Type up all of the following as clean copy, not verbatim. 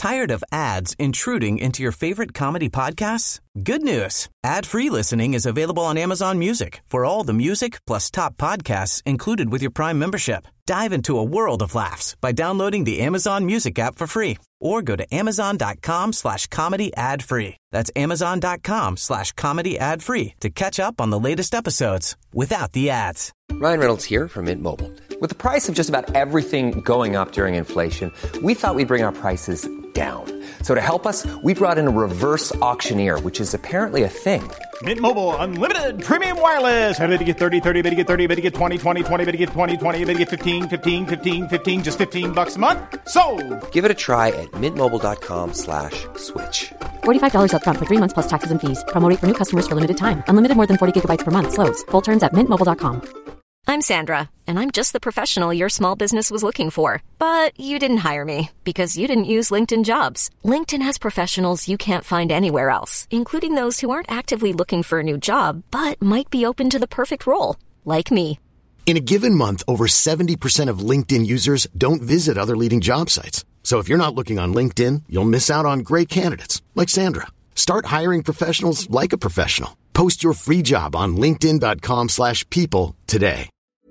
Tired of ads intruding into your favorite comedy podcasts? Good news. Ad-free listening is available on Amazon Music for all the music plus top podcasts included with your Prime membership. Dive into a world of laughs by downloading the Amazon Music app for free or go to amazon.com/comedy ad-free. That's amazon.com/comedy ad-free to catch up on the latest episodes without the ads. Ryan Reynolds here from Mint Mobile. With the price of just about everything going up during inflation, we thought we'd bring our prices down. So to help us, we brought in a reverse auctioneer, which is apparently a thing. Mint Mobile Unlimited Premium Wireless. How to get 30, 30, bit to get 30, bit to get 20, 20, 20, bit to get 20, 20, bit to get 15, 15, 15, 15, just $15 a month? Sold! Give it a try at mintmobile.com/switch. $45 up front for 3 months plus taxes and fees. Promo rate for new customers for limited time. Unlimited more than 40 gigabytes per month. Slows full terms at mintmobile.com. I'm Sandra, and I'm just the professional your small business was looking for. But you didn't hire me because you didn't use LinkedIn Jobs. LinkedIn has professionals you can't find anywhere else, including those who aren't actively looking for a new job, but might be open to the perfect role, like me. In a given month, over 70% of LinkedIn users don't visit other leading job sites. So if you're not looking on LinkedIn, you'll miss out on great candidates like Sandra. Start hiring professionals like a professional. Post your free job on linkedin.com/people today.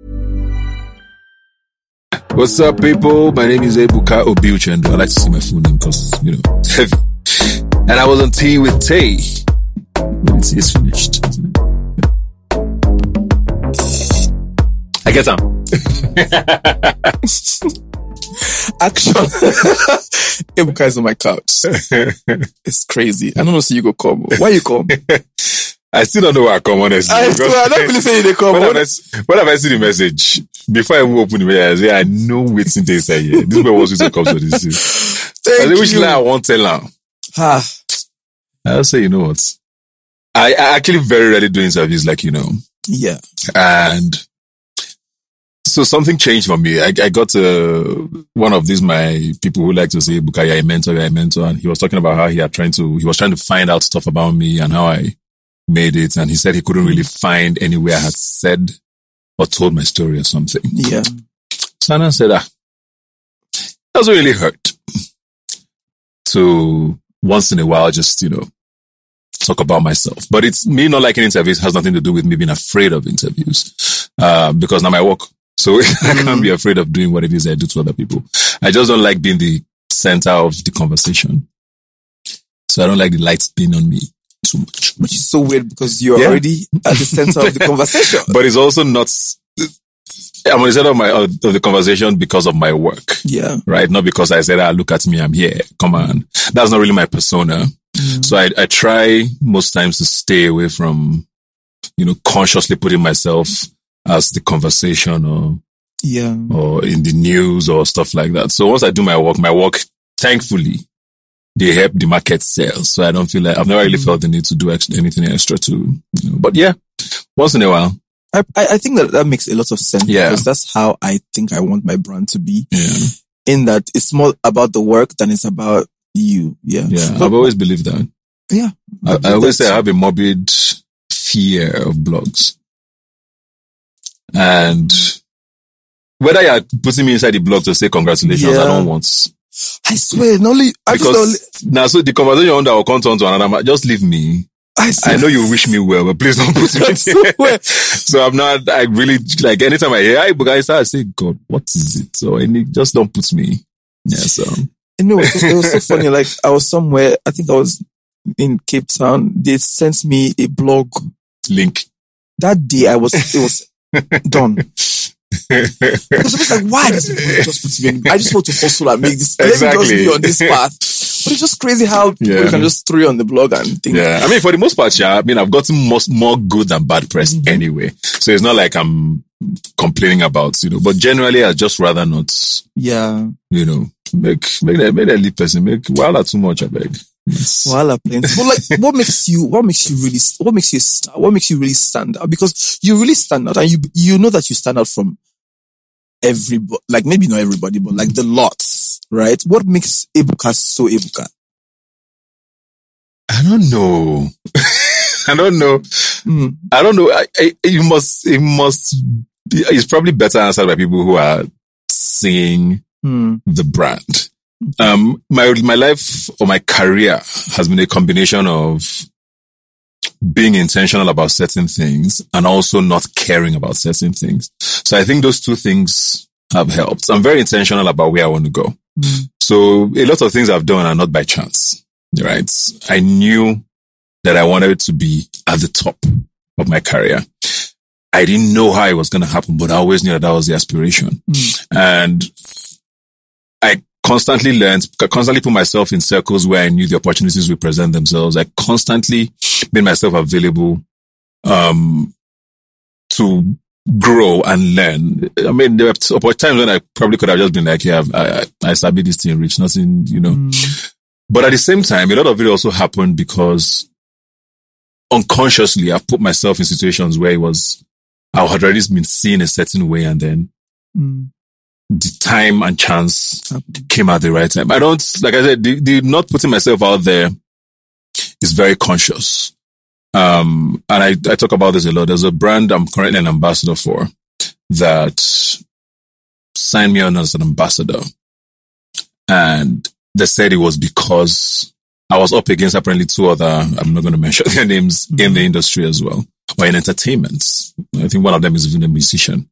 What's up, people? My name is Ebuka Obiuchendu. I like to see my full name because, it's heavy. And I was on tea with Tay. But it's finished, isn't it? I get some. Action. Ebuka is on my couch. It's crazy. I don't know if you go come. Why you come? I still don't know where I come, honestly. I don't really say they come. When have I seen the message? Before I even open the message, I know what's in this here. This man was to come to this. Which line I won't tell now. I'll say, you know what? I actually very rarely do interviews like, Yeah. And so something changed for me. I got one of these, my people who like to say, Buka, you're a mentor. And he was talking about how he was trying to find out stuff about me and how I made it. And he said he couldn't really find anywhere I had said or told my story or something. Yeah. So I said, it doesn't really hurt to once in a while just, talk about myself. But it's me not liking interviews has nothing to do with me being afraid of interviews. Because now my work. So I can't be afraid of doing what it is I do to other people. I just don't like being the center of the conversation. So I don't like the lights being on me too much. Which is so weird because you're already at the center of the conversation. But it's also not, I'm on the center of the conversation because of my work. Yeah. Right? Not because I said, look at me, I'm here. Come on. That's not really my persona. So I try most times to stay away from, consciously putting myself as the conversation or in the news or stuff like that. So once I do my work, thankfully, they help the market sell. So I don't feel like I've never really felt the need to do anything extra to, but yeah, once in a while. I think that makes a lot of sense because that's how I think I want my brand to be. Yeah. In that it's more about the work than it's about you. Yeah. Yeah. I've always believed that. Yeah. I always say I have a morbid fear of blogs. And whether you're putting me inside the blog to say congratulations, I don't want. I swear, so the conversation that will come on to another, just leave me. I know you wish me well, but please don't put me in there. So I really, like, anytime I hear, I say, God, what is it? So just don't put me. Yeah, so. It was so funny. Like, I was somewhere, I think I was in Cape Town. They sent me a blog link. That day it was done. Because I was like, why does it just put me in? I just want to hustle and make this. Exactly. Let me just be on this path. But it's just crazy how people can just throw you on the blog and think. Yeah. I mean, for the most part, I've gotten more good than bad press anyway. So it's not like I'm complaining about, but generally I just rather not. Yeah. Make that lead person, make Wala too much, I beg. Wala plenty. But like, what makes you really stand out? Because you really stand out and you know that you stand out from everybody, like maybe not everybody, but like the lots, right? What makes Ebuka so Ebuka? I don't know. I don't know. It's probably better answered by people who are seeing the brand. My life or my career has been a combination of being intentional about certain things and also not caring about certain things. So I think those two things have helped. I'm very intentional about where I want to go. So a lot of things I've done are not by chance, right? I knew that I wanted to be at the top of my career. I didn't know how it was going to happen, but I always knew that was the aspiration. And I constantly put myself in circles where I knew the opportunities would present themselves. I constantly made myself available, to grow and learn. I mean, there were times when I probably could have just been like, yeah, I started this thing, rich, nothing, But at the same time, a lot of it also happened because unconsciously I've put myself in situations where I had already been seen a certain way, and then the time and chance came at the right time. I don't, like I said, the not putting myself out there is very conscious. And I talk about this a lot. There's a brand I'm currently an ambassador for that signed me on as an ambassador. And they said it was because I was up against apparently two other, I'm not going to mention their names, in the industry as well, or in entertainment. I think one of them is even a musician.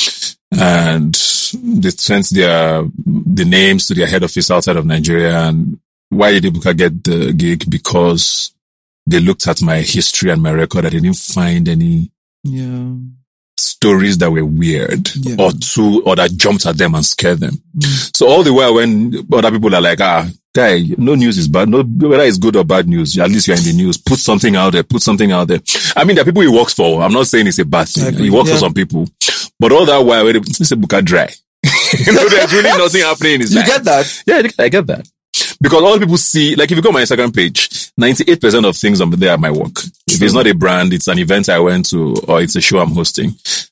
And they sent the names to their head office outside of Nigeria. And why did Ebuka get the gig? Because they looked at my history and my record and they didn't find any stories that were weird or that jumped at them and scared them. So all the while when other people are like, guy, no news is bad. No, whether it's good or bad news, at least you're in the news. Put something out there. I mean, there are people he works for. I'm not saying it's a bad thing. He works for some people. But all that while, it's Ebuka dry. There's really nothing happening in his life. You get that? Yeah, I get that. Because all people see, like if you go on my Instagram page, 98% of things on there are my work. If it's not a brand, it's an event I went to, or it's a show I'm hosting.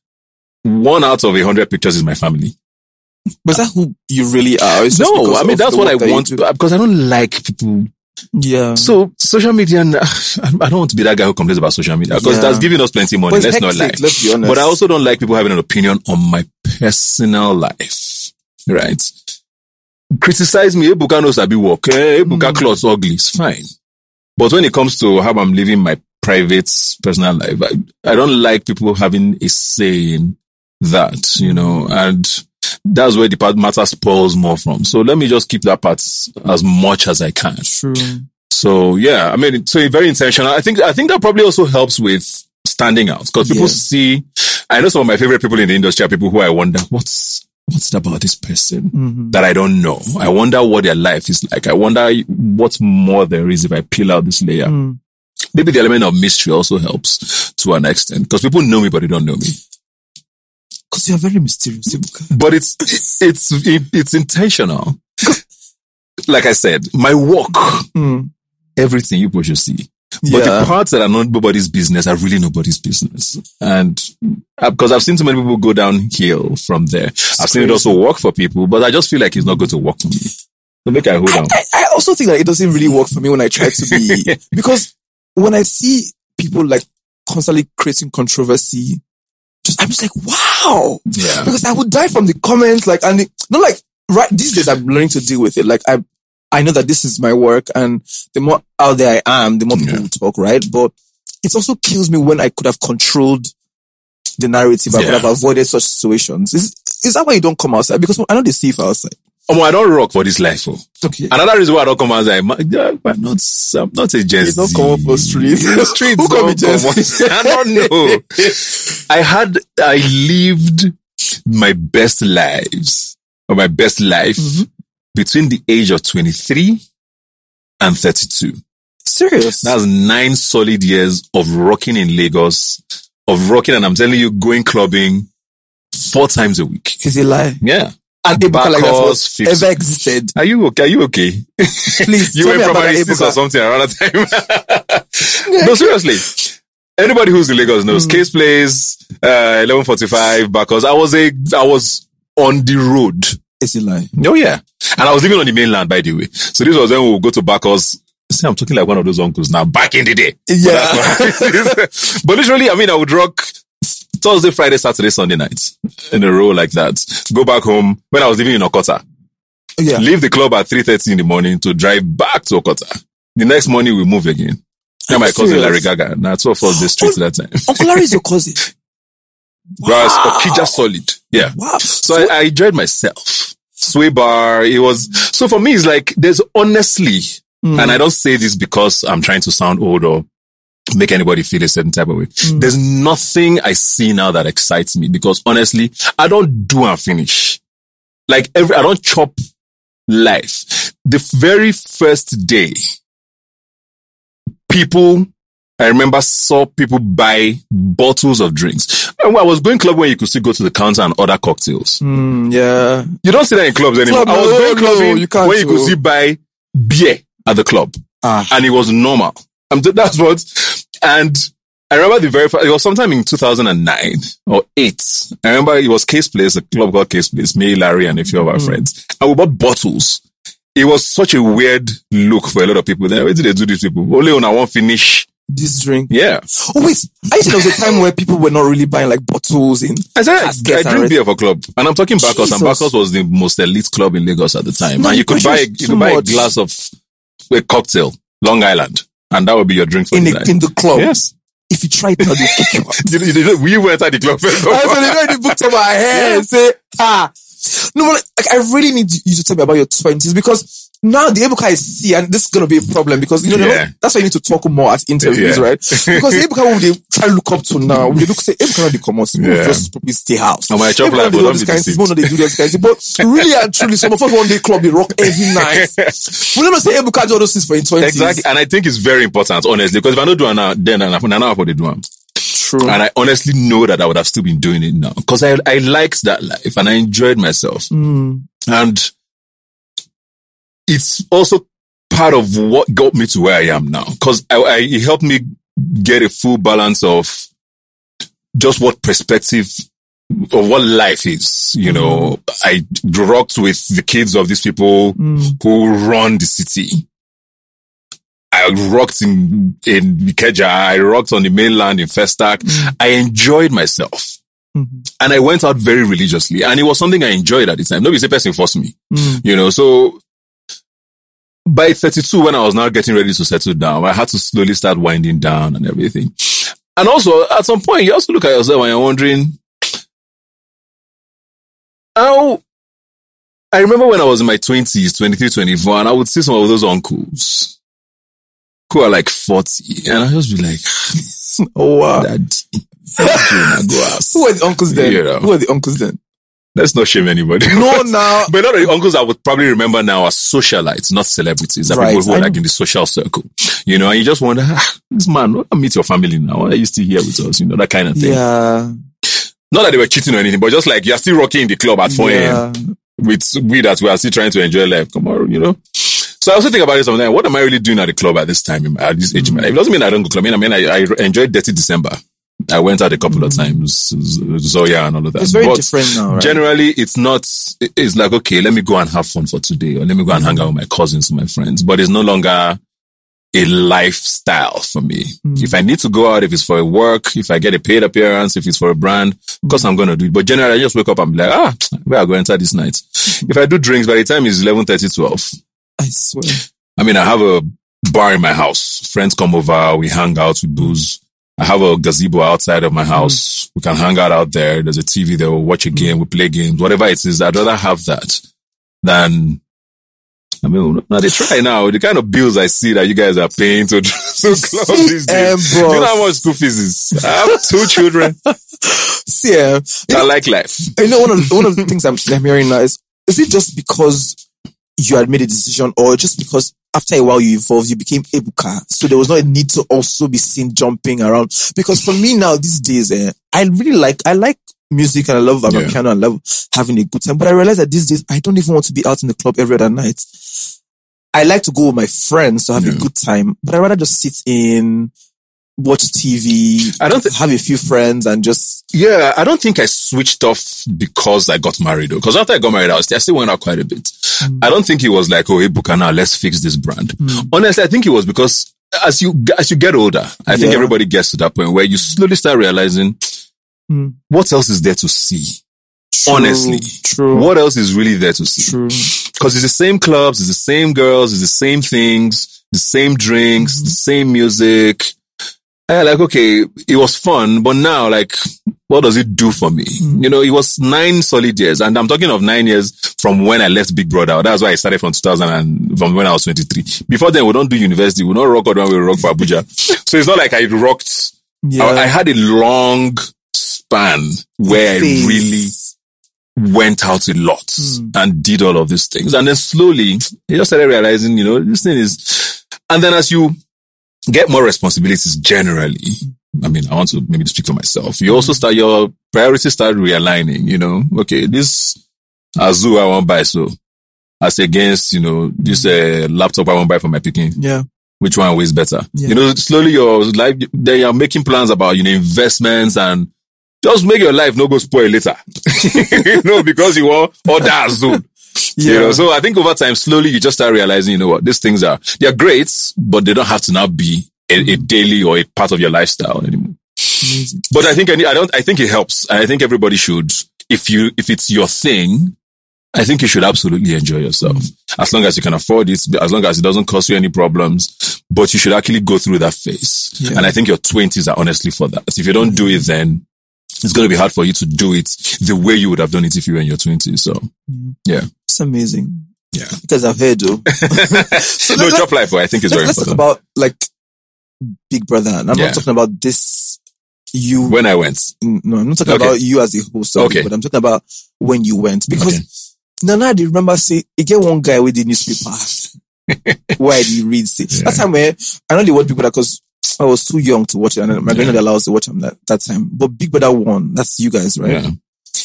1 out of 100 pictures is my family. But is that who you really are? No, I mean, that's what I want to, because I don't like people. Yeah. So social media, I don't want to be that guy who complains about social media because that's giving us plenty money. Let's not lie. Let's be honest. But I also don't like people having an opinion on my personal life. Right? Criticize me, Ebuka knows I be work. Ebuka clothes ugly. It's fine. But when it comes to how I'm living my private, personal life, I don't like people having a say in that, and that's where the part matter spoils more from. So let me just keep that part as much as I can. True. So yeah, I mean, so very intentional. I think that probably also helps with standing out because people see, I know some of my favorite people in the industry are people who I wonder, what's it about this person that I don't know? I wonder what their life is like. I wonder what more there is if I peel out this layer. Maybe the element of mystery also helps to an extent because people know me, but they don't know me. Because you're very mysterious, Ebuka. But it's intentional. Like I said, my work, everything people should see. But the parts that are not nobody's business are really nobody's business. And because I've seen too many people go downhill from there. I've seen it also work for people, but I just feel like it's not going to work for me. So make I hold on. I also think that it doesn't really work for me when I try to be, because when I see people like constantly creating controversy, I'm just like, wow. Yeah. Because I would die from the comments, right these days I'm learning to deal with it. Like I know that this is my work and the more out there I am, the more people will talk, right? But it also kills me when I could have controlled the narrative. I could have avoided such situations. Is that why you don't come outside? Because I know they see you outside. I don't rock for this life. Okay. Another reason why I don't come outside, I'm not a Gen Z. You don't come up for streets. Who call me Gen Z? I don't know. I lived my best life between the age of 23 and 32. Serious? That's 9 solid years of rocking in Lagos, and I'm telling you, going clubbing 4 times a week. Is it a lie? Yeah. And Ebuka like that ever existed. Are you okay? Please, you were probably 6 or something around that time. No, seriously. Anybody who's in Lagos knows. Case Place, 1145, Bacchus. I was on the road. Is it lie? Oh yeah. And I was living on the mainland, by the way. So this was when we would go to Bacchus. See, I'm talking like one of those uncles now, back in the day. Yeah. But literally, I mean, I would rock Thursday, Friday, Saturday, Sunday nights in a row like that. Go back home when I was living in Okota. leave the club at 3:30 in the morning to drive back to Okota. The next morning we move again. Now my cousin Larry Gaga. Now 2 of us the streets at that time. Uncle Larry is your cousin. Whereas Okija solid. Yeah. Wow. So I enjoyed myself. Sway bar. It was, so for me, it's like, there's honestly, and I don't say this because I'm trying to sound old or make anybody feel a certain type of way. There's nothing I see now that excites me because honestly, I don't do and finish. Like I don't chop life. The very first day, I remember saw people buy bottles of drinks. And I was going club when you could still go to the counter and order cocktails. Yeah. You don't see that in clubs anymore. I was going clubbing when you could still buy beer at the club. And it was normal. That's what, and I remember the very first, it was sometime in 2009 or 8. I remember it was Case Place, a club called Case Place, me, Larry, and a few of our friends. And we bought bottles. It was such a weird look for a lot of people. Then where did they do these people? Only when I won't finish this drink. Yeah. Oh wait, I used to know there was a time where people were not really buying like bottles in. I drink beer for club, and I'm talking Bacchus, and Bacchus was the most elite club in Lagos at the time. And you could buy a glass of a cocktail, Long Island, and that would be your drink for the night. In the club. Yes. If you try to kick you out. We went at the club first. I booked on my head and say, no, like I really need you to tell me about your 20s because now the Ebuka I see, and this is going to be a problem because, you know, that's why you need to talk more at interviews, right? Because the Ebuka they try to look up to now, we look say, Ebuka not the commons, just probably stay house. And my chop life, they do this kind of, but really and truly, some of us one day club, they rock every night. We never say Ebuka do all those things for in 20s. Exactly, and I think it's very important, honestly, because if I don't do it now, then I know how they do them. True. And I honestly know that I would have still been doing it now because I liked that life and I enjoyed myself. And it's also part of what got me to where I am now because it helped me get a full balance of just what perspective of what life is. You know, I rocked with the kids of these people who run the city. I rocked in Ikeja. I rocked on the mainland in Festac. I enjoyed myself. And I went out very religiously. And it was something I enjoyed at the time. Nobody said person forced me. You know, so by 32, when I was now getting ready to settle down, I had to slowly start winding down and everything. And also, at some point, you also look at yourself and you're wondering, how... I remember when I was in my 20s, 23, 24, and I would see some of those uncles who are like 40, and I'll just be like, oh wow. Daddy. Who are the uncles then? You know? Who are the uncles then? Let's not shame anybody. No, now. But not the uncles I would probably remember now as socialites, not celebrities. Are people who are like in the social circle. You know, and you just wonder, this man, I meet your family now. Why are you still here with us? You know, that kind of thing. Yeah. Not that they were cheating or anything, but just like you're still rocking in the club at 4 a.m. with we that we are still trying to enjoy life. Come on, you know. So I also think about it sometimes. What am I really doing at the club at this time, at this age? It doesn't mean I don't go club. I mean, I enjoyed Dirty December. I went out a couple of times, Zoya and all of that. It's very different now, right? Generally, it's not, it's like, okay, let me go and have fun for today, or let me go and hang out with my cousins and my friends. But it's no longer a lifestyle for me. If I need to go out, if it's for a work, if I get a paid appearance, if it's for a brand, of course I'm going to do it. But generally, I just wake up and be like, where are I going to enter this night? If I do drinks, by the time it's 11:30, 12. I swear. I mean, I have a bar in my house. Friends come over, we hang out, we booze. I have a gazebo outside of my house. We can hang out there. There's a TV there. We'll watch a game. We play games. Whatever it is, I'd rather have that than, I mean, now they try now. The kind of bills I see that you guys are paying to club these days. You know how much school fees is? I have 2 children. See, I like life. You know, one of the things I'm hearing now is it just because you had made a decision, or just because after a while you evolved, you became Ebuka, so there was not a need to also be seen jumping around? Because for me now, these days, I like music and I love piano, I love having a good time, but I realize that these days, I don't even want to be out in the club every other night. I like to go with my friends to have a good time, but I'd rather just sit in, watch TV, have a few friends and just... Yeah, I don't think I switched off because I got married though. Because after I got married, I still went out quite a bit. I don't think it was like, oh, hey, Ebuka, now let's fix this brand. Honestly, I think it was because as you get older, I think everybody gets to that point where you slowly start realizing what else is there to see. True, honestly. True. What else is really there to see? True. Because it's the same clubs, it's the same girls, it's the same things, the same drinks, the same music. And like, okay, it was fun, but now, like, what does it do for me? You know, it was 9 solid years, and I'm talking of 9 years from when I left Big Brother. That's why I started from 2000 and from when I was 23. Before then, we don't do university. We don't rock out when we rock for Abuja. So it's not like I rocked. Yeah. I had a long span where I really went out a lot and did all of these things. And then slowly, you just started realizing, you know, this thing is, and then as you get more responsibilities generally, I mean, I want to maybe speak for myself. You also start, your priorities start realigning, you know, okay, this Azu I won't buy, so as against, you know, this laptop I won't buy for my picking. Yeah. Which one weighs better? Yeah. You know, slowly your life, then you're making plans about, you know, investments, and just make your life no go spoil later. You know, because you want order Azu. Yeah. You know, so I think over time, slowly you just start realizing, you know what, these things they're great, but they don't have to now be a daily or a part of your lifestyle anymore. Amazing. But I think it helps. And I think everybody should, if it's your thing, I think you should absolutely enjoy yourself. As long as you can afford it, as long as it doesn't cause you any problems, but you should actually go through that phase. Yeah. And I think your 20s are honestly for that. If you don't do it, then it's going to be hard for you to do it the way you would have done it if you were in your 20s. So, yeah. It's amazing. Yeah. Because I've heard, though. So no, job life, I think is very important. Let's talk about, like, Big Brother. And I'm not talking about this, you. When I went. No, I'm not talking about you as a host. Okay. But I'm talking about when you went. Because now I remember, say, you get one guy with the newspaper. Where he reads it. That time where, I know they watch Big Brother because I was too young to watch it, and my grandmother allowed us to watch them that time. But Big Brother won. That's you guys, right? Yeah.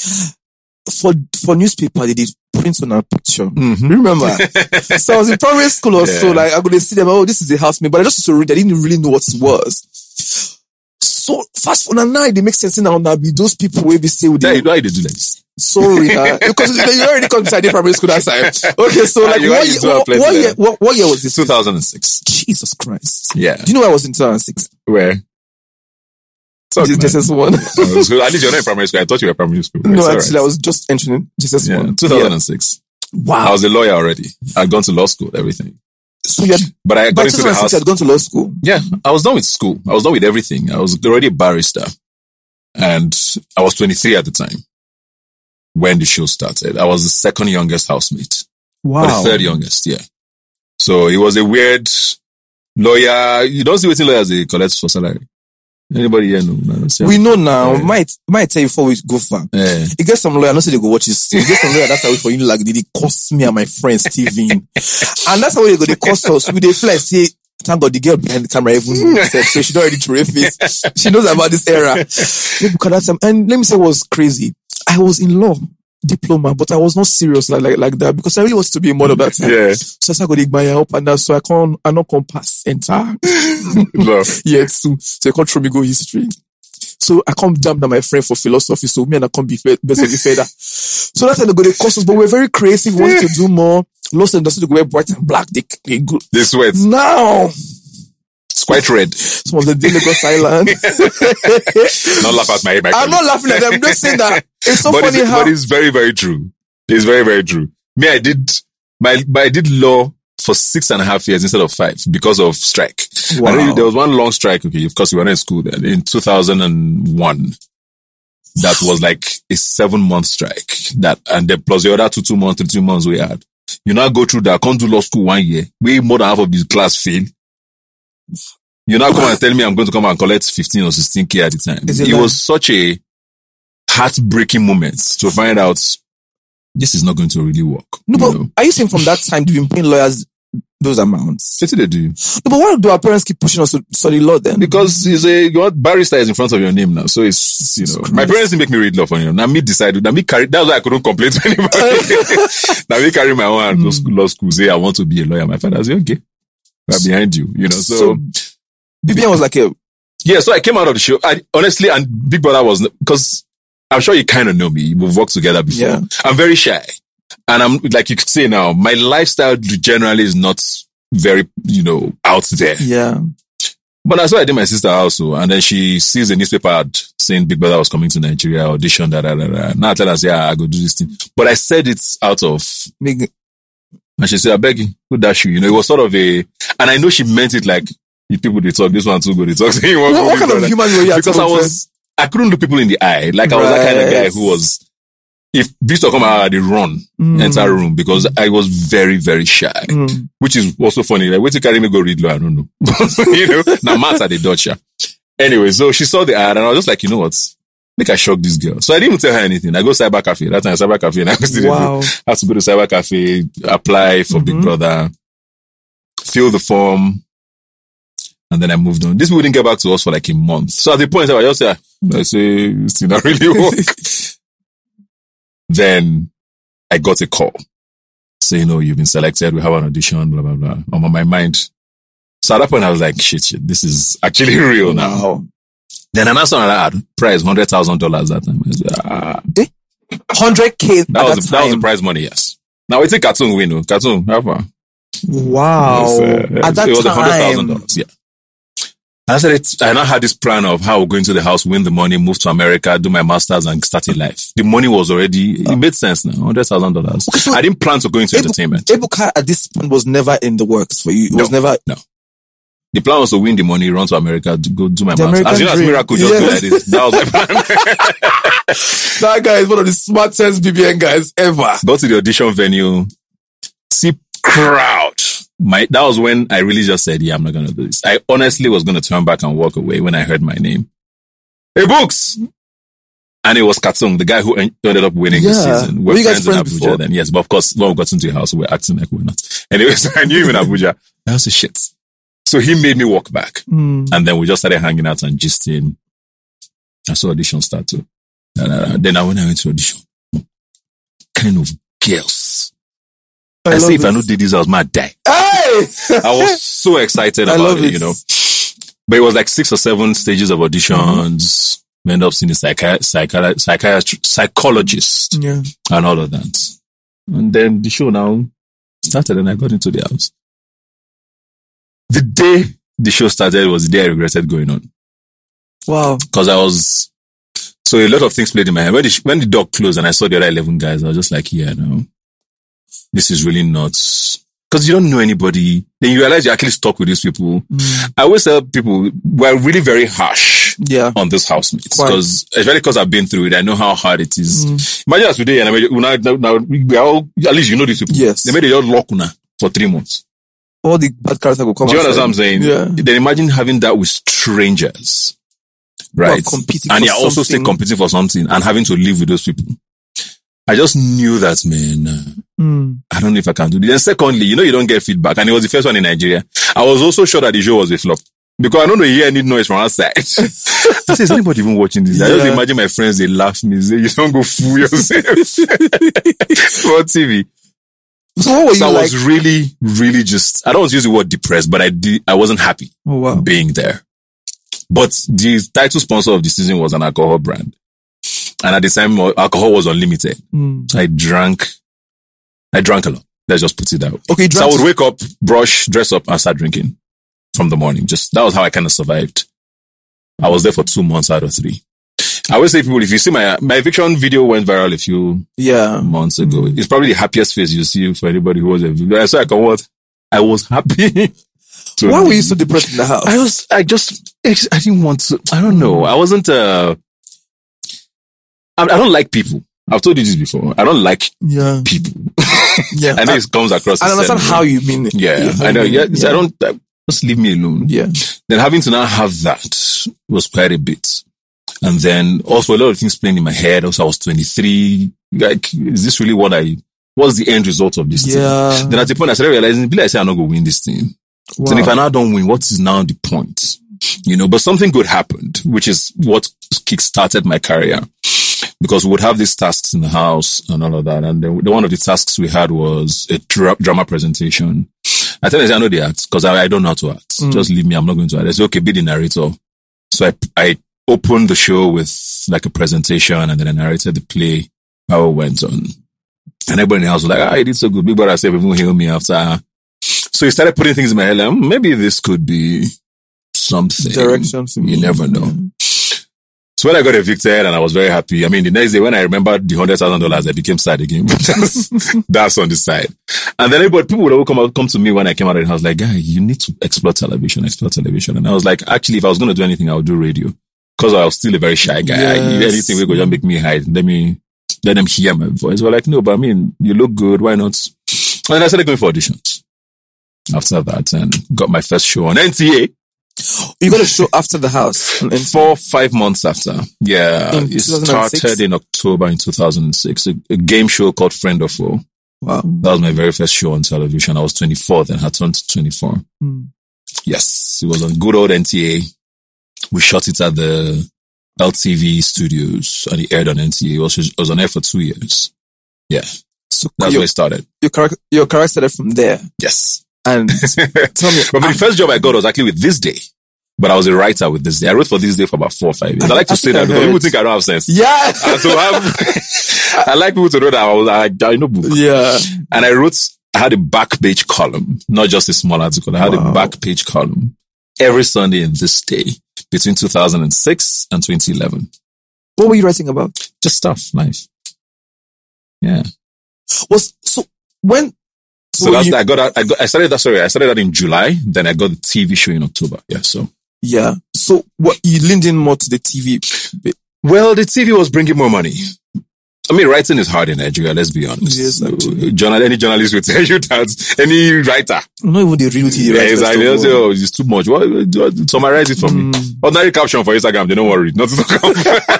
For newspaper, they did print on our picture. Remember? So I was in primary school or so, like, I could see them, oh, this is the housemate, but I just used to read, I didn't really know what it was. So fast forward now, they make sense now. Now be those people where we stay with them. Why they do like this? Sorry, because you already come to primary school that time. Okay, so like what year was this? 2006. Jesus Christ. Yeah. Do you know where I was in 2006? Where? JSS 1. At least you're not in primary school. I thought you were in primary school. No, actually, I was just entering JSS 1. 2006. Wow. I was a lawyer already. I'd gone to law school, everything. So you had, but I got into the house. I'd gone to law school. Yeah, I was done with school. I was done with everything. I was already a barrister. And I was 23 at the time when the show started. I was the second youngest housemate. Wow. Or the third youngest, yeah. So it was a weird lawyer. You don't see what lawyers they collect for salary. Anybody here know? We know now. Might tell you before we go far. You get some lawyer, I don't say they go watch this. You get some lawyer, that's how for you like, did it cost me and my friend Steven? And that's how they go, they cost us. We they flex, say, thank God the girl behind the camera even said, so she don't already throw her face. She knows about this era. And let me say what was crazy. I was in law diploma, but I was not serious like that because I really wanted to be a model that time. Yeah. So I got my up and down, so I not compass enter. Yeah, so I can't throw me go history. So I can't jump down my friend for philosophy, so me and I can't be best of the feather. So that's how they go the courses, but we're very creative, we wanted to do more. Lost and Dusty to wear white and black, they sweat. Now it's quite red. Some of the Lagos Island. Not laugh at my I'm not laughing at them. I'm just saying that it's so funny but it's very, very true. It's very, very true. Me, I did law for 6.5 years instead of 5 because of strike. Wow. I know there was one long strike. Okay, of course we were not in school then. In 2001, that was like a 7-month strike. And then plus the other 2 months, 3 months we had. You now go through that. Come to law school 1 year. Way more than half of the class fail. You now come and tell me I'm going to come and collect 15 or 16K at the time. It was such a heartbreaking moment to find out this is not going to really work. No, but are you saying from that time you've been paying lawyers those amounts? What do they do? No, but why do our parents keep pushing us to study law then? Because your barrister is in front of your name now. So it's, my parents didn't make me read law for you. Now me decided, that's why I couldn't complain to anybody. Now me carry my own and go to law school, say I want to be a lawyer. My father said, okay, we're behind you, so BBN was like so I came out of the show. Honestly, and Big Brother was, because I'm sure you kind of know me. We've worked together before. Yeah. I'm very shy. And I'm, like you could say now, my lifestyle generally is not very, out there. Yeah. But that's why I did my sister also. And then she sees a newspaper ad saying Big Brother was coming to Nigeria, audition, Now I tell her, I go do this thing. But I said it out of And she said, I beg you, who dash you? You know, it was sort of and I know she meant it like, you people they talk, this one too good, they talk. What kind of human were you? Because I couldn't look people in the eye. Like I was that kind of guy who was, if visitor come out, they run enter room because I was very, very shy, which is also funny. Like, wait till carry me go read law, I don't know. You know, now Matt's at the Dutch. Anyway, so she saw the ad and I was just like, you know what? Make I shock this girl. So I didn't even tell her anything. I go cyber cafe. That time cyber cafe and I was I had to go to cyber cafe, apply for Big Brother, fill the form, and then I moved on. This wouldn't get back to us for like a month. So at the point I just say, it's still not really work. Then I got a call saying, oh, you've been selected. We have an audition, blah, blah, blah. I'm on my mind. So at that point I was like, shit, this is actually real now. Wow. Then another one I had price $100,000 that time. $100K. That was the prize money, yes. Now it's a cartoon win, cartoon. Wow. At that it was time. $100,000, yeah. I said I now had this plan of how we're going to the house, win the money, move to America, do my master's and start a life. The money was already, it made sense now, $100,000. So I didn't plan to go into entertainment. Ebuka at this point was never in the works for you. It was never. No. The plan was to win the money, run to America, to go do my master's. As you know, as Miracle, just do like this. That was my plan. That guy is one of the smartest BBN guys ever. Go to the audition venue, see crowd. That was when I really just said, yeah, I'm not going to do this. I honestly was going to turn back and walk away when I heard my name. Hey, Books! And it was Katung, the guy who ended up winning the season. Were you guys friends in Abuja before? then. Yes, but of course, when we got into the house, we were acting like we were not. Anyways, I knew him in Abuja. I was a shit. So he made me walk back. And then we just started hanging out and gisting. I saw audition start too. Then when I went to audition, kind of girls. I say if I did this, I was mad die. Hey! I was so excited about it, you know. But it was like 6 or 7 stages of auditions. We ended up seeing a psychologist and all of that. And then the show now started and I got into the house. The day the show started was the day I regretted going on. Wow. Because so a lot of things played in my head. When the door closed and I saw the other 11 guys, I was just like, yeah, no. This is really nuts. Because you don't know anybody. Then you realize you're actually stuck with these people. I always tell people, we're really very harsh on this housemates. Because, especially because I've been through it, I know how hard it is. Imagine us today, and now we all, at least you know these people. Yes. They made a lock for 3 months. All the bad characters will come. Do you understand what I'm saying? Yeah. Then imagine having that with strangers. Right? And you're also still competing for something and having to live with those people. I just knew that, man, I don't know if I can do this. And secondly, you don't get feedback. And it was the first one in Nigeria. I was also sure that the show was a flop. Because I don't hear any noise from outside. I say, is anybody even watching this? I just imagine my friends, they laugh me. Say, you don't go fool yourself. For TV. So what were you I was really, really just, I don't want to use the word depressed, but I wasn't happy being there. But the title sponsor of the season was an alcohol brand. And at the time, alcohol was unlimited. So I drank a lot. Let's just put it that way. Okay, so I would wake up, brush, dress up, and start drinking from the morning. That was how I kind of survived. I was there for 2 months out of 3. I always say people, if you see my eviction video went viral a few months ago. It's probably the happiest face you see for anybody who was a video. I said, I was happy. Why were you so depressed in the house? I didn't want to, I don't know. I wasn't, I don't like people. I've told you this before. I don't like people. I know it comes across. I understand how you mean it. Yeah, I know. Yeah. I don't, just leave me alone. Yeah. Then having to now have that was quite a bit. And then also a lot of things playing in my head. Also, I was 23. Like, is this really what's the end result of this thing? Then at the point I started realizing, I say I'm not going to win this thing. Wow. So if I now don't win, what is now the point? But something good happened, which is what kickstarted my career. Because we would have these tasks in the house and all of that. And then one of the tasks we had was a drama presentation. I tell you, I know the act because I don't know how to act. Just leave me. I'm not going to act. I say, okay, be the narrator. So I opened the show with like a presentation and then I narrated the play, how it went on. And everybody in the house was like, I did so good. Big brother said, everyone heal me after. So he started putting things in my head like, maybe this could be something. Direction for me. You never know. So when I got evicted and I was very happy, I mean, the next day when I remembered the $100,000, I became sad again. That's on the side. And then people would come to me when I came out of the house like, guy, you need to explore television. And I was like, actually, if I was going to do anything, I would do radio. Because I was still a very shy guy. Yes. Anything will just make me hide. Let them hear my voice. We're like, no, but I mean, you look good. Why not? And I started going for auditions after that and got my first show on NTA. You got a show after the house? 4-5 months after. Yeah. It started in October in 2006. A game show called Friend or Foe. Wow. That was my very first show on television. I was 24 then. I turned 24. Yes. It was on good old NTA. We shot it at the LTV studios and it aired on NTA. It was on air for 2 years. Yeah. So that's where it started. Your career started from there. Yes. And tell me. But the first job I got was actually with This Day. But I was a writer with This Day. I wrote for This Day for about 4 or 5 years. I like to say that because people think I don't have sense. Yeah. And so I like people to know that I know book. Yeah. And I had a back page column, not just a small article. I had a back page column every Sunday in This Day between 2006 and 2011. What were you writing about? Just stuff, life. Yeah. I started that in July. Then I got the TV show in October. Yeah. So what you leaned in more to the TV bit? Well, the TV was bringing more money. I mean, writing is hard in Nigeria, let's be honest. Yes, any journalist will tell you that. Any writer. Not even the real TV writer. Exactly. They'll say, oh, it's too much. Summarize it for me. Ordinary caption for Instagram, they don't worry. Not to talk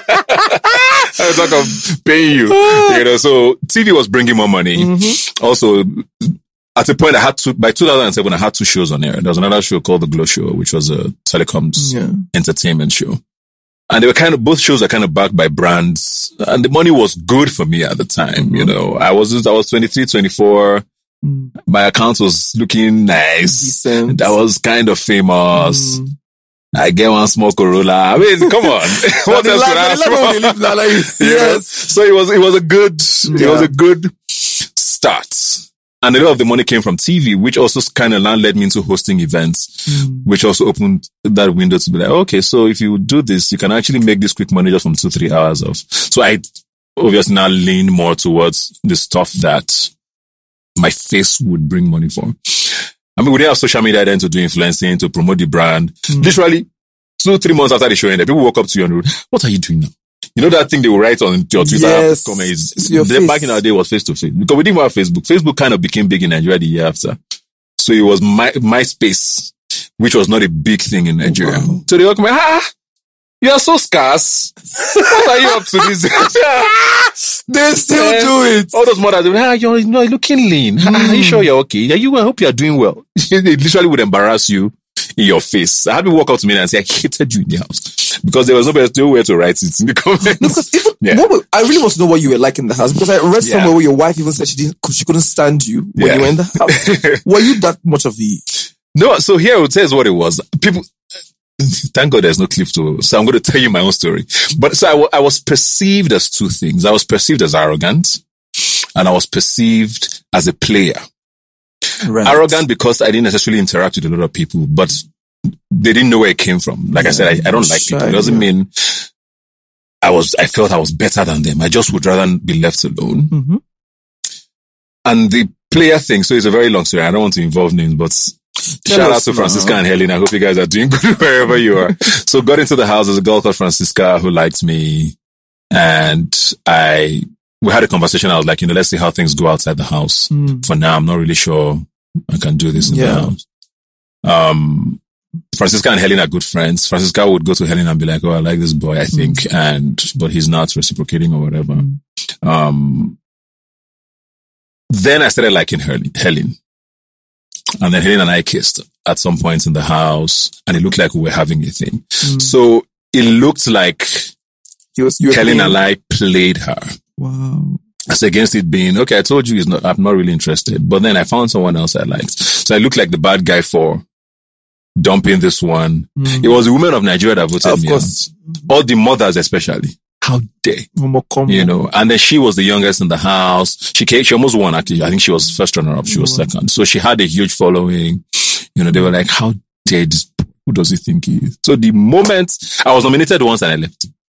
of paying you. So TV was bringing more money. Also, at a point by 2007, I had 2 shows on air. There was another show called The Glow Show, which was a telecoms entertainment show. And they were both shows are kind of backed by brands. And the money was good for me at the time. I was 23, 24. My account was looking nice. Decent. I was kind of famous. I get one small Corolla. I mean, come on. What else could I ask for? Yes. So it was a good start. And a lot of the money came from TV, which also kind of led me into hosting events, which also opened that window to be like, okay, so if you do this, you can actually make this quick money just from 2-3 hours of. So I obviously now lean more towards the stuff that my face would bring money for. I mean, we didn't have social media then to do influencing, to promote the brand. Literally 2-3 months after the show ended, people walk up to you and go, what are you doing now? You know that thing they will write on your Twitter comments? Back in our day was face-to-face. Because we didn't have Facebook. Facebook kind of became big in Nigeria the year after. So it was MySpace, which was not a big thing in Nigeria. Wow. So they were coming, you are so scarce. What are you up to these days? They still do it. All those mothers, you're looking lean. Are you sure you're okay? I hope you're doing well. They literally would embarrass you in your face. I had people walk up to me and say, I hated you in the house. Because there was nowhere to write it in the comments. No, because I really want to know what you were like in the house. Because I read somewhere where your wife even said she couldn't stand you when you were in the house. Were you that much of the... No, so here it says what it was. People... Thank God there's no clip so I'm going to tell you my own story. But so I was perceived as 2 things. I was perceived as arrogant and I was perceived as a player. Right. Arrogant because I didn't necessarily interact with a lot of people, but they didn't know where it came from. Like I said, I don't like people. It doesn't mean I felt I was better than them. I just would rather be left alone. And the player thing, so it's a very long story. I don't want to involve names, but shout out to Francisca and Helen. I hope you guys are doing good wherever you are. So got into the house. There's a girl called Francisca who liked me. And we had a conversation. I was like, let's see how things go outside the house. For now, I'm not really sure I can do this in the house. Francisca and Helen are good friends. Francisca would go to Helen and be like, oh, I like this boy, I think. But he's not reciprocating or whatever. Then I started liking Helen. And then Helen and I kissed at some point in the house, and it looked like we were having a thing. So it looked like Helen and I played her. Wow. As against it being, okay, I told you I'm not really interested. But then I found someone else I liked. So I looked like the bad guy for dumping this one. It was the women of Nigeria that voted me out. All the mothers especially. How dare. And then she was the youngest in the house. She almost won actually. I think she was first runner up. She was second. So she had a huge following. They were like, how dare this? Who does he think he is? So the moment I was nominated once and I left.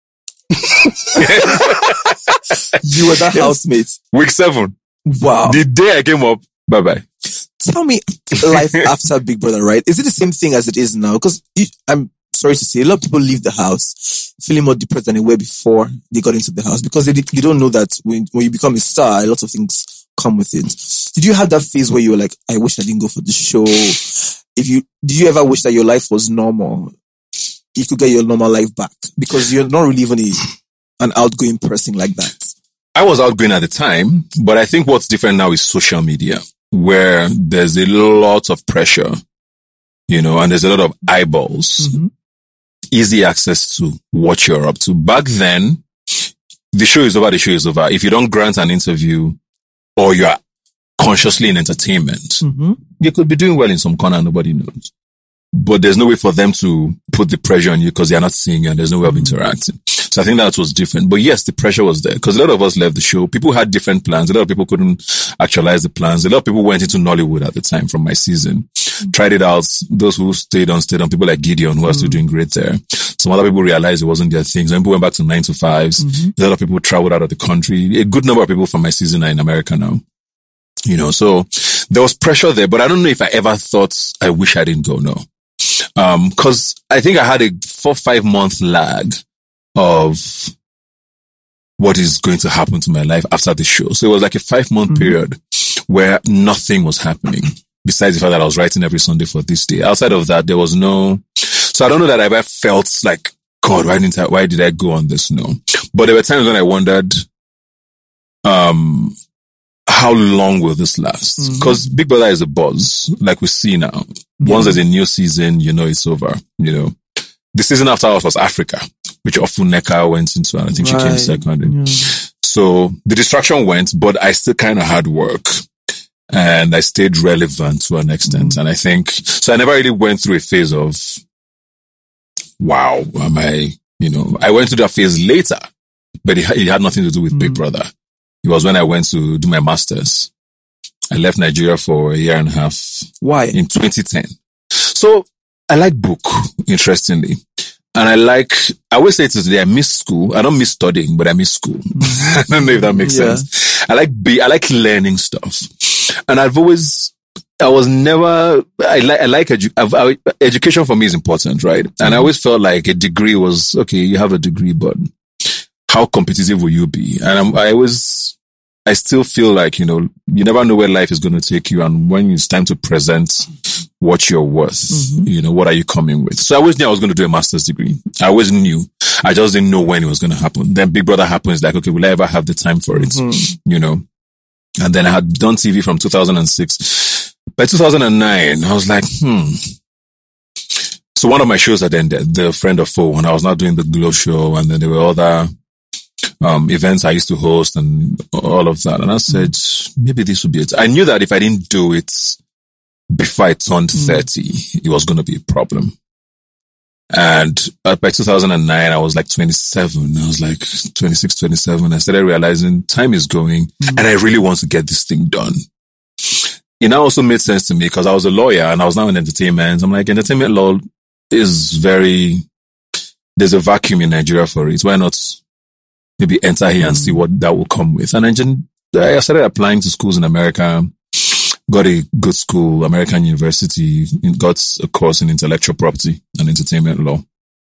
You were that housemate. Week 7. Wow. The day I came up, bye-bye. Tell me, life after Big Brother, right? Is it the same thing as it is now? Because I'm sorry to say, a lot of people leave the house feeling more depressed than they were before they got into the house, because you don't know that when you become a star, a lot of things come with it. Did you have that phase where you were like, I wish I didn't go for the show? Did you ever wish that your life was normal? You could get your normal life back, because you're not really even an outgoing person like that. I was outgoing at the time, but I think what's different now is social media, where there's a lot of pressure, and there's a lot of eyeballs, easy access to what you're up to. Back then, the show is over. If you don't grant an interview or you're consciously in entertainment, you could be doing well in some corner and nobody knows. But there's no way for them to put the pressure on you because they're not seeing you and there's no way of interacting. So I think that was different. But yes, the pressure was there because a lot of us left the show. People had different plans. A lot of people couldn't actualize the plans. A lot of people went into Nollywood at the time from my season, tried it out. Those who stayed on. People like Gideon, who are still doing great there. Some other people realized it wasn't their thing. Some people went back to 9-to-5s. A lot of people traveled out of the country. A good number of people from my season are in America now. So there was pressure there, but I don't know if I ever thought I wish I didn't go, no. Cause I think I had a 4-5 month lag of what is going to happen to my life after the show. So it was like a 5-month period where nothing was happening besides the fact that I was writing every Sunday for This Day. Outside of that, there was no, so I don't know that I ever felt like, God, why did I go on this? No. But there were times when I wondered, how long will this last? Because Big Brother is a buzz, like we see now. Once there's a new season, it's over. The season after us was Africa, which Ofuneka went into, and I think she came second. So the distraction went, but I still kind of had work and I stayed relevant to an extent. And I think, so I never really went through a phase of, wow, I went through that phase later, but it had nothing to do with Big Brother. It was when I went to do my master's. I left Nigeria for 1.5 years. Why? In 2010. So I like book, interestingly. And I always say to today, I miss school. I don't miss studying, but I miss school. I don't know if that makes sense. I like learning stuff. And education for me is important, right? And I always felt like a degree was, okay, you have a degree, but how competitive will you be? And I still feel like, you never know where life is going to take you. And when it's time to present what you're worth, what are you coming with? So I always knew I was going to do a master's degree. I always knew. I just didn't know when it was going to happen. Then Big Brother happens, like, okay, will I ever have the time for it? And then I had done TV from 2006. By 2009, I was like, So one of my shows had ended, The Friend of Foe, and I was not doing the Glow show. And then there were other events I used to host and all of that. And I said, maybe this would be it. I knew that if I didn't do it before I turned 30, it was going to be a problem. And by 2009, I was like 27. I was like 26, 27. I started realizing time is going and I really want to get this thing done. It now also made sense to me because I was a lawyer and I was now in entertainment. I'm like, entertainment law is there's a vacuum in Nigeria for it. Why not maybe enter here and see what that will come with? And I started applying to schools in America, got a good school, American University, got a course in intellectual property and entertainment law.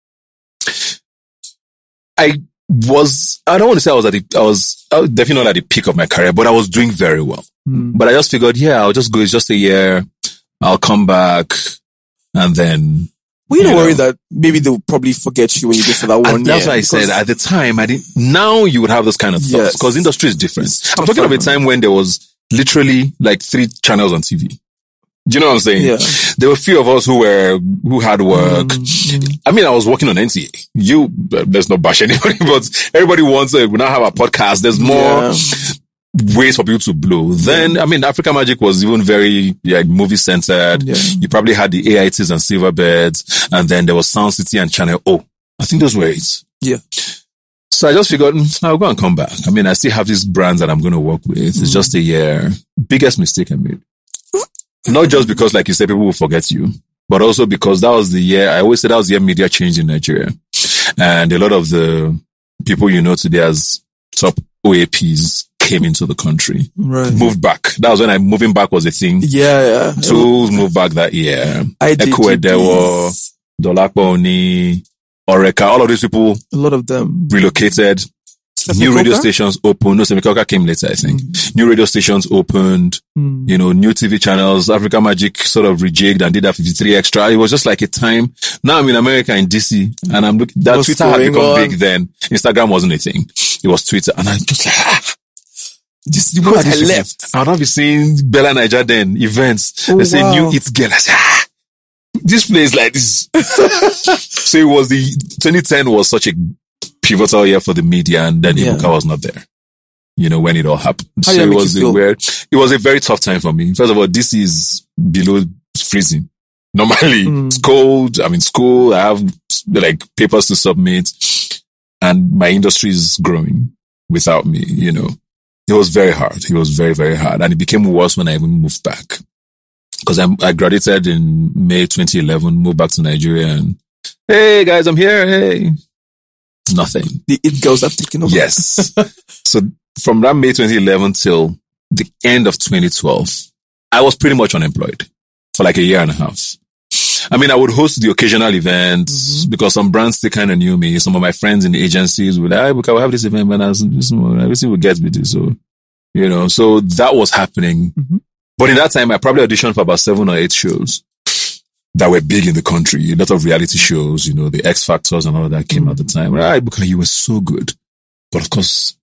I don't want to say I was definitely not at the peak of my career, but I was doing very well. But I just figured, I'll just go, it's just a year, I'll come back, and then... Well, you don't worry that maybe they'll probably forget you when you go for that one year. That's why I said at the time, I didn't. Now you would have those kind of thoughts because the industry is different. I'm talking of a time when there was literally like 3 channels on TV. Do you know what I'm saying? Yeah. There were a few of us who had work. I mean, I was working on NTA. Let's not bash anybody, but everybody wants we now have a podcast. There's more ways for people to blow. Then, I mean, Africa Magic was even very movie centered. Yeah. You probably had the AITs and Silverbirds, and then there was Sound City and Channel O. I think those were it. Yeah. So I just figured I'll go and come back. I mean, I still have these brands that I'm going to work with. It's just a year. Biggest mistake I made. Not just because, like you said, people will forget you, but also because that was the year, I always said that was the year media changed in Nigeria. And a lot of the people you know today as top OAPs came into the country. Right. Moved back. That was when moving back was a thing. Yeah. Tools moved back that year. Ekuedewo, Dolapo Oni, Oreka, all of these people. A lot of them relocated. New radio stations opened. No, Semikoka came later, I think. New radio stations opened. You know, new TV channels. Africa Magic sort of rejigged and did that 53 extra. It was just like a time. Now I'm in America in DC and I'm looking, that Twitter had become big then. Instagram wasn't a thing. It was Twitter and I just like, this the moment I left. I would not be seeing Bella Niger then, events. They say new It's Girl. I say, this place like this. So it was 2010 was such a pivotal year for the media, and then Ebuka was not there, you know, when it all happened. So it was it was a very tough time for me. First of all, this is below freezing. Normally it's cold. I'm in school. I have like papers to submit and my industry is growing without me, you know. It was very hard. It was very, very hard. And it became worse when I even moved back. Because I graduated in May 2011, moved back to Nigeria and, hey guys, I'm here. Hey. Nothing. The It Girls have taken over. Yes. So from that May 2011 till the end of 2012, I was pretty much unemployed for like a year and a half. I mean, I would host the occasional events because some brands still kind of knew me. Some of my friends in the agencies would, we'll have this event, but everything will get with it. So, you know, so that was happening. But in that time, I probably auditioned for about 7 or 8 shows that were big in the country. A lot of reality shows, you know, the X Factors and all of that came at the time. Because you were so good. But of course,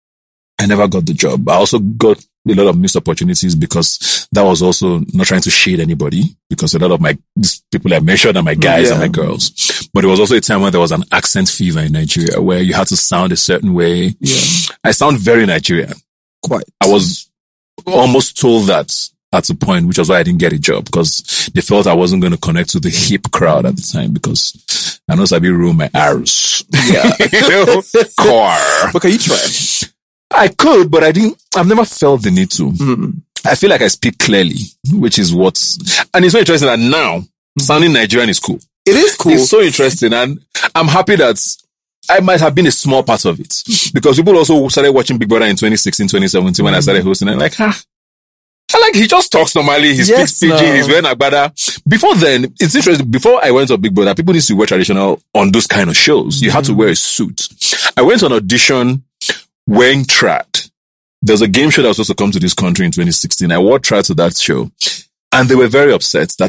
I never got the job. I also got a lot of missed opportunities because that was also not trying to shade anybody because a lot of these people I mentioned are my guys and my girls. But it was also a time when there was an accent fever in Nigeria where you had to sound a certain way. Yeah. I sound very Nigerian. Quite. I was almost told that at a point, which was why I didn't get a job because they felt I wasn't going to connect to the hip crowd at the time because I know Sabi rule my R's. Yeah. You know, core. But can you try? I could, but I've never felt the need to. I feel like I speak clearly, which is and it's so interesting that now sounding Nigerian is cool. It is cool. It's so interesting. And I'm happy that I might have been a small part of it because people also started watching Big Brother in 2016, 2017 when I started hosting and like, he just talks normally. He speaks pidgin. He's wearing agbada. Before then, it's interesting. Before I went to Big Brother, people used to wear traditional on those kind of shows. You had to wear a suit. I went on audition wearing trad. There's a game show that was supposed to come to this country in 2016. I wore trad to that show. And they were very upset that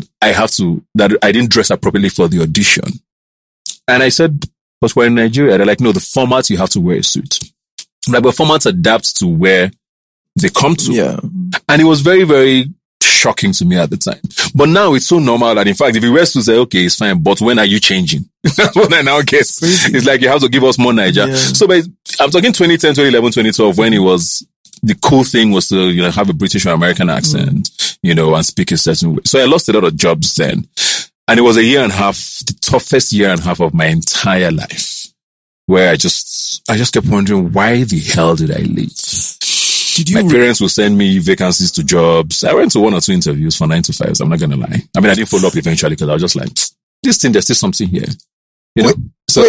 I didn't dress appropriately for the audition. And I said, but we're in Nigeria. They're like, no, the format, you have to wear a suit. Like, but formats adapt to where they come to. Yeah. And it was very, very shocking to me at the time. But now it's so normal that in fact, if you wear suits, say, okay, it's fine. But when are you changing? That's what I now guess. It's like you have to give us more Niger. Yeah. So I'm talking 2010, 2011, 2012 when it was, the cool thing was to, you know, have a British or American accent, you know, and speak a certain way. So I lost a lot of jobs then. And it was a year and a half, the toughest year and a half of my entire life, where I just kept wondering, why the hell did I leave? My parents would send me vacancies to jobs. I went to 1 or 2 interviews for 9 to 5s. I'm not going to lie. I mean, I didn't follow up eventually because I was just like, this thing, there's still something here. You know?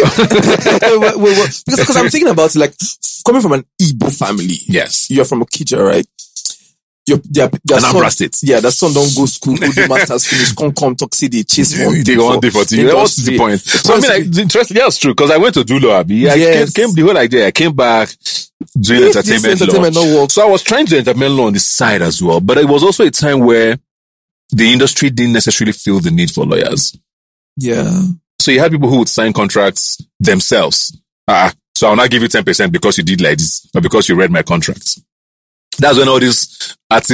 Wait. Because I'm thinking about like coming from an Igbo family. Yes. You're from Okija, right? Anambra State. Yeah, the son don't go school, go do masters, finish, come talk, see they chase one day for TV. What's the point? So I mean, like, interesting. Yeah, it's true. Because I went to Dulo Abi. I came the whole idea. I came back doing entertainment law. So I was trying to do entertainment law on the side as well. But it was also a time where the industry didn't necessarily feel the need for lawyers. Yeah. So you had people who would sign contracts themselves. So I'll not give you 10% because you did like this, or because you read my contracts. That's when all this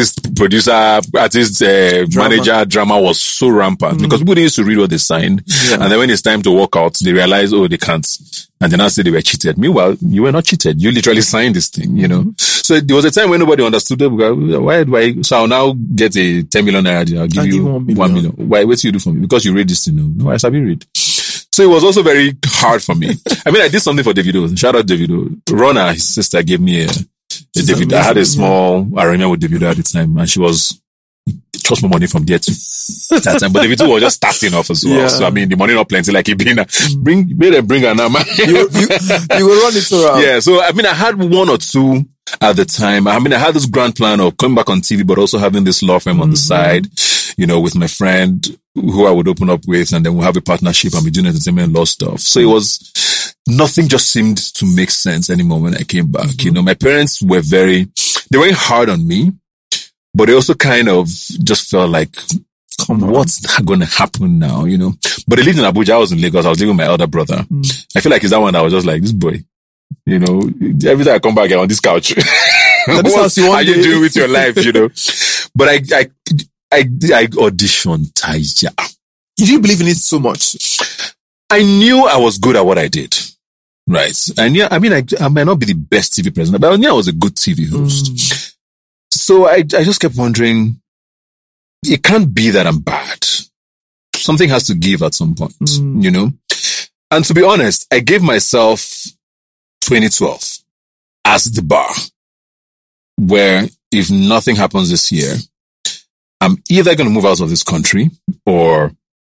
manager drama was so rampant because people used to read what they signed. Yeah. And then when it's time to walk out, they realize, they can't. And then I say they were cheated. Meanwhile, you were not cheated. You literally signed this thing, you know. So there was a time when nobody understood it. Why do I? So I'll now get a 10 million naira. I'll give you 1 million. Why? What do you do for me? Because you read this thing. No, I sabi read. So it was also very hard for me. I mean, I did something for Davido. Shout out Davido. Rona, his sister, gave me Davido. I had a small arrangement with Davido at the time, and she was just more money from there too. That time. But Davido was just starting off as well. Yeah. So, I mean, the money not plenty like he been, bring her now, man. You will run it around. Yeah. So, I mean, I had one or two at the time. I mean, I had this grand plan of coming back on TV, but also having this law firm on the side, you know, with my friend who I would open up with, and then we'll have a partnership and be doing entertainment law stuff. So it was, nothing just seemed to make sense anymore when I came back. You know, my parents were they weren't hard on me, but they also kind of just felt like, what's going to happen now, you know? But they lived in Abuja. I was in Lagos. I was living with my elder brother. I feel like it's that one that was just like, this boy, you know, every time I come back, I'm on this couch. What are you doing with your life, you know? But I auditioned Taya. You didn't believe in it so much. I knew I was good at what I did. Right. And yeah, I mean, I might not be the best TV presenter, but I knew I was a good TV host. So I just kept wondering, it can't be that I'm bad. Something has to give at some point, you know? And to be honest, I gave myself 2012 as the bar, where if nothing happens this year, I'm either going to move out of this country or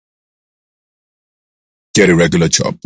get a regular job.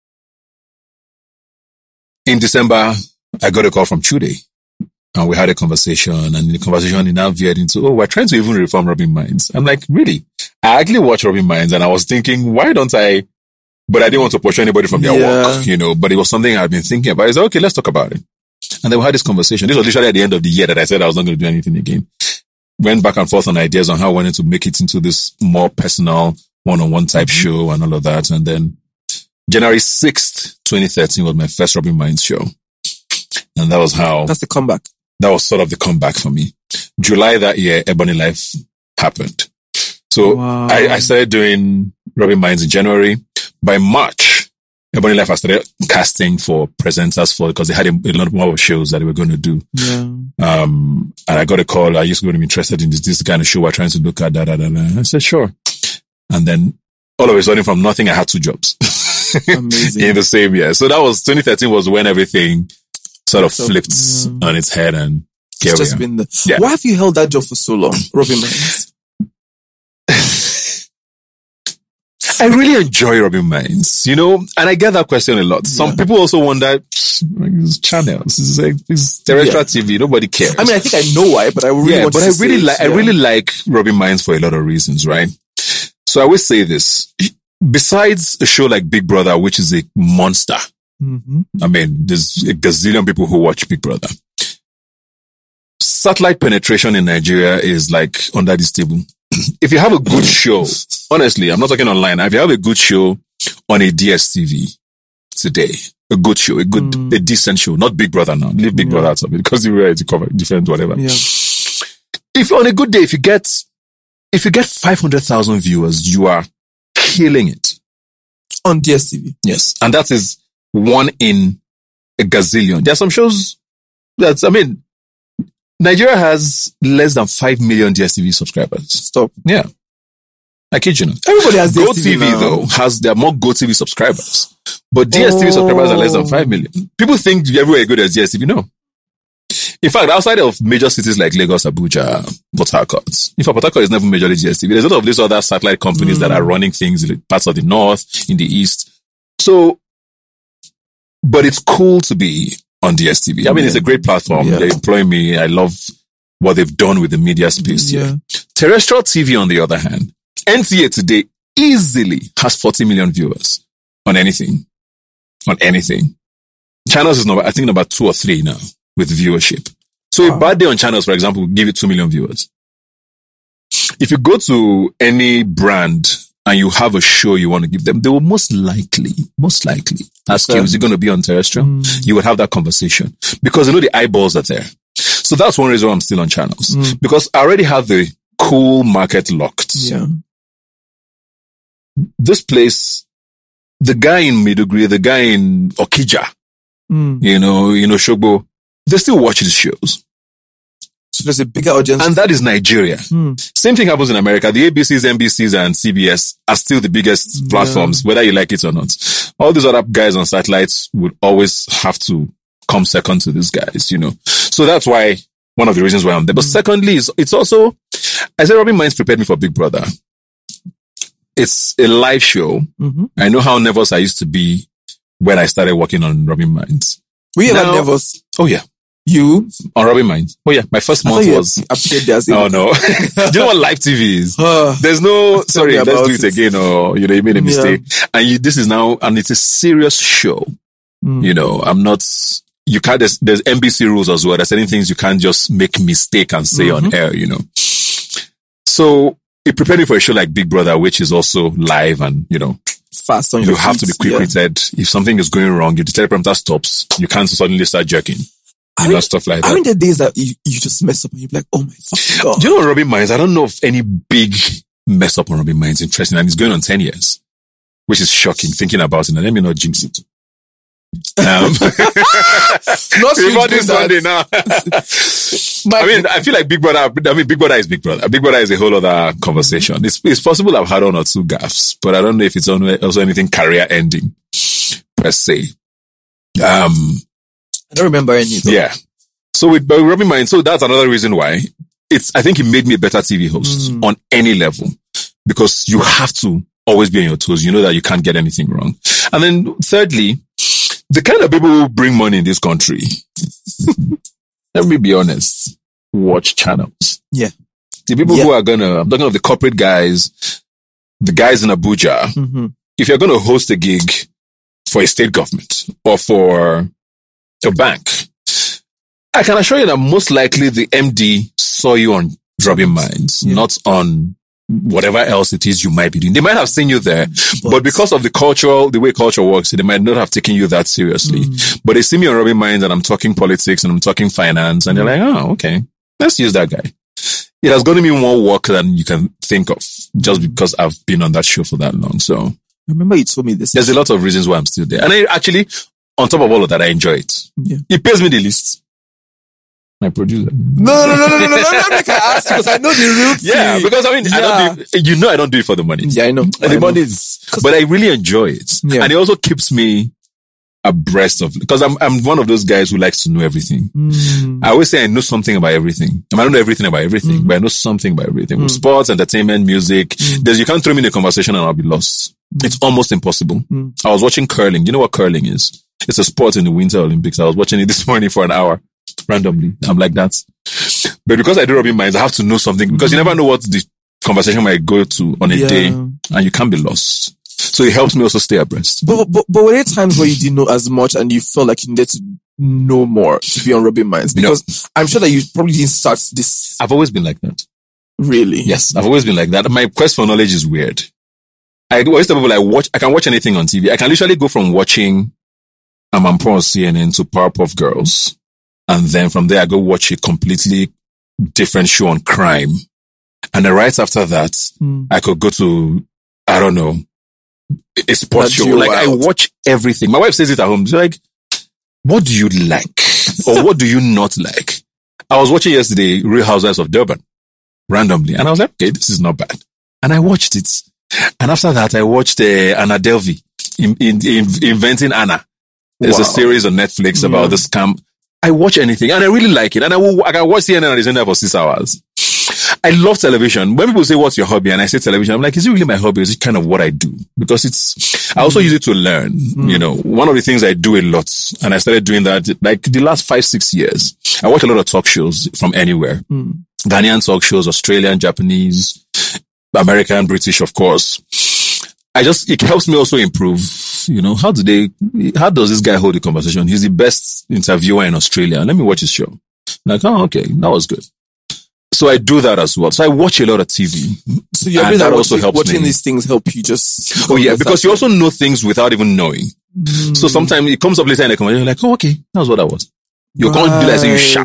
In December, I got a call from Chude, and we had a conversation, and in the conversation, he now veered into, we're trying to even reform Robin Minds. I'm like, really? I actually watched Robin Minds, and I was thinking, why don't I? But I didn't want to push anybody from their work, you know, but it was something I've been thinking about. I said, okay, let's talk about it. And then we had this conversation. This was literally at the end of the year that I said I was not going to do anything again. Went back and forth on ideas on how I wanted to make it into this more personal, one-on-one type show and all of that. And then January 6th, 2013 was my first Robin Minds show. And that was how... That's the comeback. That was sort of the comeback for me. July that year, Ebony Life happened. So I started doing Robin Minds in January. By March, Ebony Life, I started casting for presenters because they had a lot more shows that they were going to do. Yeah. And I got a call. Are you going to be interested in this kind of show? We're trying to look at that. I said, sure. And then all of a sudden, from nothing, I had 2 jobs. Amazing. In the same year. So that was 2013 was when everything sort of flipped on its head, and it's just been there. Yeah. Why have you held that job for so long, Robin Minds? I really enjoy Robin Minds, you know, and I get that question a lot. Some people also wonder, these channels, it's terrestrial TV, nobody cares. I mean, I think I know why, but I really want to say I really like Robin Minds for a lot of reasons, right? So I always say this, besides a show like Big Brother, which is a monster, I mean, there's a gazillion people who watch Big Brother. Satellite penetration in Nigeria is like under this table. If you have a good show, honestly, I'm not talking online. If you have a good show on a DSTV today, a good show, a decent show, not Big Brother now. Leave Big Brother out of it because you ready to cover different whatever. Yeah. If on a good day, if you get 500,000 viewers, you are killing it on DSTV. Yes, and that is one in a gazillion. There are some shows Nigeria has less than 5 million DSTV subscribers. Stop. Yeah. I kid you not. Everybody has DSTV now. Though, there are more GoTV subscribers. But DSTV subscribers are less than 5 million. People think everywhere good as DSTV. No. In fact, outside of major cities like Lagos, Abuja, Port Harcourt, in fact, Port Harcourt is never majorly DSTV. There's a lot of these other satellite companies that are running things in parts of the north, in the east. So, but it's cool to be on DSTV. I mean, it's a great platform. Yeah. They employ me. I love what they've done with the media space here. Terrestrial TV, on the other hand, NTA today easily has 40 million viewers on anything. On anything. Channels is number 2 or 3 now with viewership. So a bad day on Channels, for example, will give it 2 million viewers. If you go to any brand and you have a show you want to give them, they will most likely ask you, is it going to be on terrestrial? You would have that conversation because they know the eyeballs are there. So that's one reason why I'm still on Channels because I already have the cool market locked. Yeah. This place, the guy in Maiduguri, the guy in Okija, you know, Shogbo, they still watch these shows. So there's a bigger audience. And that is Nigeria. Same thing happens in America. The ABCs, NBCs, and CBS are still the biggest platforms, whether you like it or not. All these other guys on satellites would always have to come second to these guys, you know. So that's why, one of the reasons why I'm there. But secondly, it's also, I said Robin Minds prepared me for Big Brother. It's a live show. Mm-hmm. I know how nervous I used to be when I started working on Robin Minds. Were you ever nervous? Oh yeah. You? On Robin Minds. Oh yeah. My first month was... Oh no. Do you know what live TV is? There's no, sorry, let's do it again, or, you know, you made a mistake. And this is now, and it's a serious show. You know, I'm not, you can't, there's NBC rules as well. There's certain things you can't just make mistake and say on air, you know. So it prepared me for a show like Big Brother, which is also live and, you know, fast on your feet. You have to be quick-witted. If something is going wrong, if the teleprompter stops, you can't suddenly start jerking. Stuff like that. I mean, the days that you just mess up and you're like, oh my fucking God. Do you know Robin Minds? I don't know of any big mess up on Robin Minds. Interesting. And it's going on 10 years, which is shocking thinking about it. And let me not jinx it. Not this Sunday now. I mean, I feel like Big Brother is Big Brother. Big Brother is a whole other conversation. It's possible I've had one or two gaffes, but I don't know if it's also anything career ending per se. I don't remember any. Though. Yeah. So with Robin Minds, so that's another reason why I think it made me a better TV host on any level, because you have to always be on your toes. You know that you can't get anything wrong. And then thirdly, the kind of people who bring money in this country, let me be honest, watch channels. Yeah. The people who are I'm talking of the corporate guys, the guys in Abuja. If you're going to host a gig for a state government or for a bank, I can assure you that most likely the MD saw you on Robin Minds, not on whatever else it is you might be doing. They might have seen you there, but because of the way culture works, they might not have taken you that seriously. But they see me on Robin Minds and I'm talking politics and I'm talking finance, and they're like, oh, okay, let's use that guy. It has gotten me more work than you can think of, just because I've been on that show for that long. So I remember you told me this. There's a lot of reasons why I'm still there. And I actually, on top of all of that, I enjoy it. Yeah. It pays me the least. My producer. No. I asked you because I know the real thing. Yeah, because I mean, I don't do it for the money. Yeah, I know. The money is, but I really enjoy it. Yeah. And it also keeps me abreast of, because I'm one of those guys who likes to know everything. I always say I know something about everything. I don't know everything about everything, but I know something about everything. Sports, entertainment, music. You can't throw me in a conversation and I'll be lost. It's almost impossible. I was watching curling. You know what curling is? It's a sport in the Winter Olympics. I was watching it this morning for an hour. Randomly. I'm like that. But because I do Robin Minds, I have to know something, because you never know what the conversation might go to on a day, and you can't be lost. So it helps me also stay abreast. But were there times where you didn't know as much and you felt like you needed to know more to be on Robin Minds? Because I'm sure that you probably didn't start this. I've always been like that. Really? Yes, I've always been like that. My quest for knowledge is weird. I always tell people I can watch anything on TV. I can literally go from watching Amampo on CNN to Powerpuff Girls. And then from there, I go watch a completely different show on crime. And then right after that, I could go to, I don't know, a sports show. Like, I watch everything. My wife says it at home. She's like, what do you like? Or what do you not like? I was watching yesterday Real Housewives of Durban randomly. And I was like, okay, this is not bad. And I watched it. And after that, I watched Anna Delvey Inventing Anna. There's a series on Netflix about the scam. I watch anything and I really like it. And I can watch CNN and it's in there for 6 hours. I love television. When people say, what's your hobby? And I say television, I'm like, is it really my hobby? Is it kind of what I do? Because I also use it to learn. You know, one of the things I do a lot, and I started doing that like the last 5-6 years. I watch a lot of talk shows from anywhere. Ghanaian talk shows, Australian, Japanese, American, British, of course. It helps me also improve. You know, how does this guy hold the conversation? He's the best interviewer in Australia. Let me watch his show. I'm like, oh, okay, that was good. So I do that as well. So I watch a lot of TV. So you're doing that also helps watching me. These things help you just... Oh yeah, because you also know things without even knowing. So sometimes it comes up later in the conversation, you're like, oh, okay, that was what I was. You can't be like saying you sharp.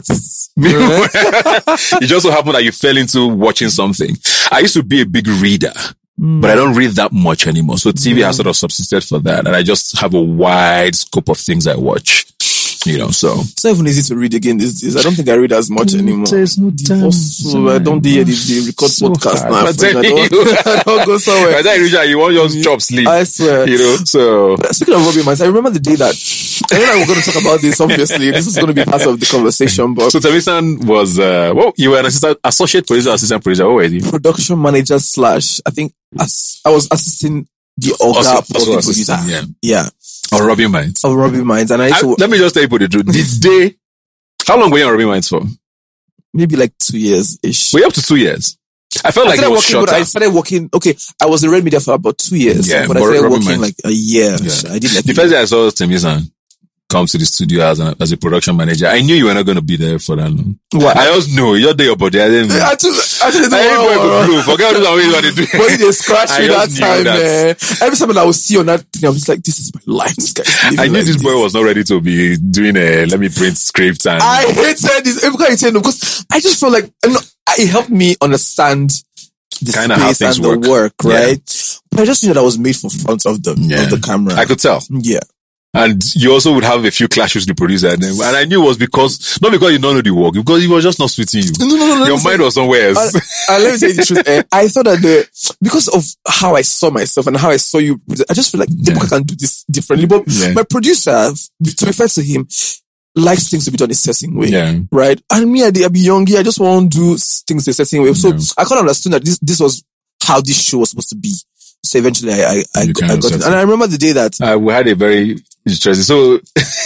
It just so happened that you fell into watching something. I used to be a big reader. But I don't read that much anymore. So TV has sort of substituted for that. And I just have a wide scope of things I watch. So it's not even easy to read again these days. I don't think I read as much anymore. There's no time. Also, I don't hear the record So podcast hard. now. I don't go somewhere. By the time you want just chop sleep. I swear. So Speaking of Robbie Mines, I remember the day that I know we're going to talk about this. Obviously, this is going to be part of the conversation. But so Temisan was you were an associate producer, assistant producer. What were you? Production manager / I think I was assisting the Oga producer. Yeah. On Robbie Mines. Of Robbie Mines, and let me just tell you the truth. How long were you on Robbie Mines for? Maybe like 2 years ish. Were you up to 2 years? I felt like it was shorter. I started working. Okay, I was in Red Media for about 2 years. Yeah, but I started working like a year. Yeah. I did like the first day I saw Temisan come to the studio as a production manager, I knew you were not going to be there for that long. What? I just knew your day your body. I didn't know. I Forget what they do. But they scratched me that time, man. Every time I would see on that thing, I was like, this is my life. This guy is I knew this boy was not ready to be doing let me print scripts and I hated this. Because I just felt like it helped me understand the kind of how space things and the work, right? Yeah. But I just knew that I was made for front of the camera. I could tell. Yeah. And you also would have a few clashes with the producer. And I knew it was not because you don't know the work, because he was just not suiting you. No. Your mind was somewhere else. Let me say the truth. I thought that because of how I saw myself and how I saw you, I just feel like people can do this differently. But my producer, to refer to him, likes things to be done a certain way, right? And me, I be young, I just want to do things a certain way. So I kind of understood that this was how this show was supposed to be. So eventually I got it. And I remember the day that we had a very interesting. So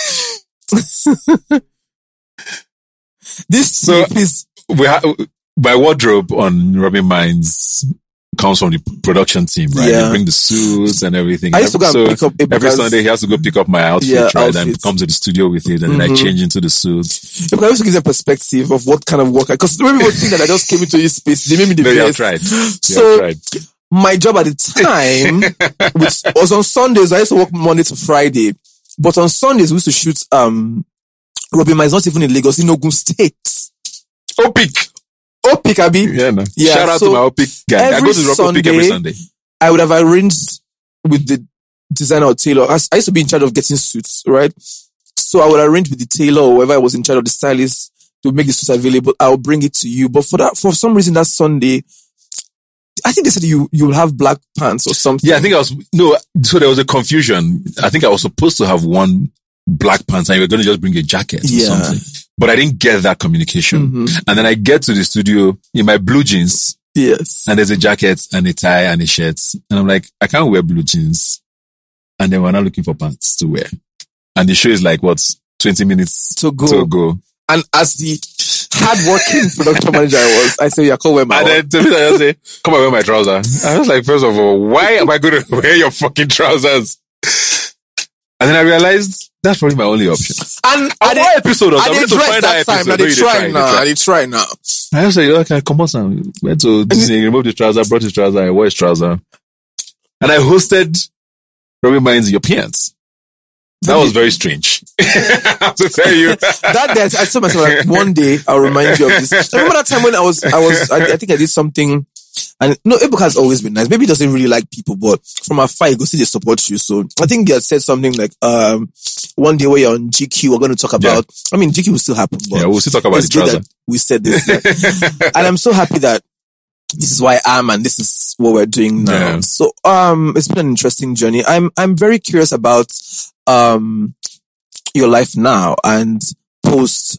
my wardrobe on Robbie Mines comes from the production team, right? Yeah. They bring the suits and everything. I used to go and pick up every Sunday he has to go pick up my outfit, right? And come to the studio with it, and then I change into the suits. Because I also give them perspective of what kind of work. Because when people think that I just came into this space, they made me the best. Tried. My job at the time, which was on Sundays, I used to work Monday to Friday. But on Sundays, we used to shoot, Robbie Mines, not even in Lagos, in Ogun State. Opik, Abi. Yeah, no. Shout out to my Opik guy. I go to Opik every Sunday. I would have arranged with the designer or tailor. I used to be in charge of getting suits, right? So I would arrange with the tailor or whoever I was in charge of the stylist to make the suits available. I'll bring it to you. But for some reason that Sunday, I think they said you will have black pants or something. Yeah, I think so there was a confusion. I think I was supposed to have one black pants and you were going to just bring a jacket or something. But I didn't get that communication. And then I get to the studio in my blue jeans. Yes. And there's a jacket and a tie and a shirt. And I'm like, I can't wear blue jeans. And then we're not looking for pants to wear. And the show is like, 20 minutes to go. And as the hard-working production manager I said, yeah, come wear my And then I just say, come and wear my trousers. I was like, first of all, why am I going to wear your fucking trousers? And then I realized that's probably my only option. And what episode was I going to find that episode? They try now. I just said, okay, come on, Sam. Went to Disney, removed his trouser, brought his trouser, I wore his trouser. And I hosted Robbie Mines Europeans. That was very strange. I have to tell you. I told myself, like, one day I'll remind you of this. I remember that time when I think I did something, and Ebuka has always been nice. Maybe he doesn't really like people, but from afar, he goes to support you. So I think he had said something like, one day when you're on GQ, we're going to talk about, GQ will still happen, but we'll still talk about the trouser. We said this. And I'm so happy that this is why I am, and this is what we're doing now. Yeah. So, it's been an interesting journey. I'm very curious about, your life now and post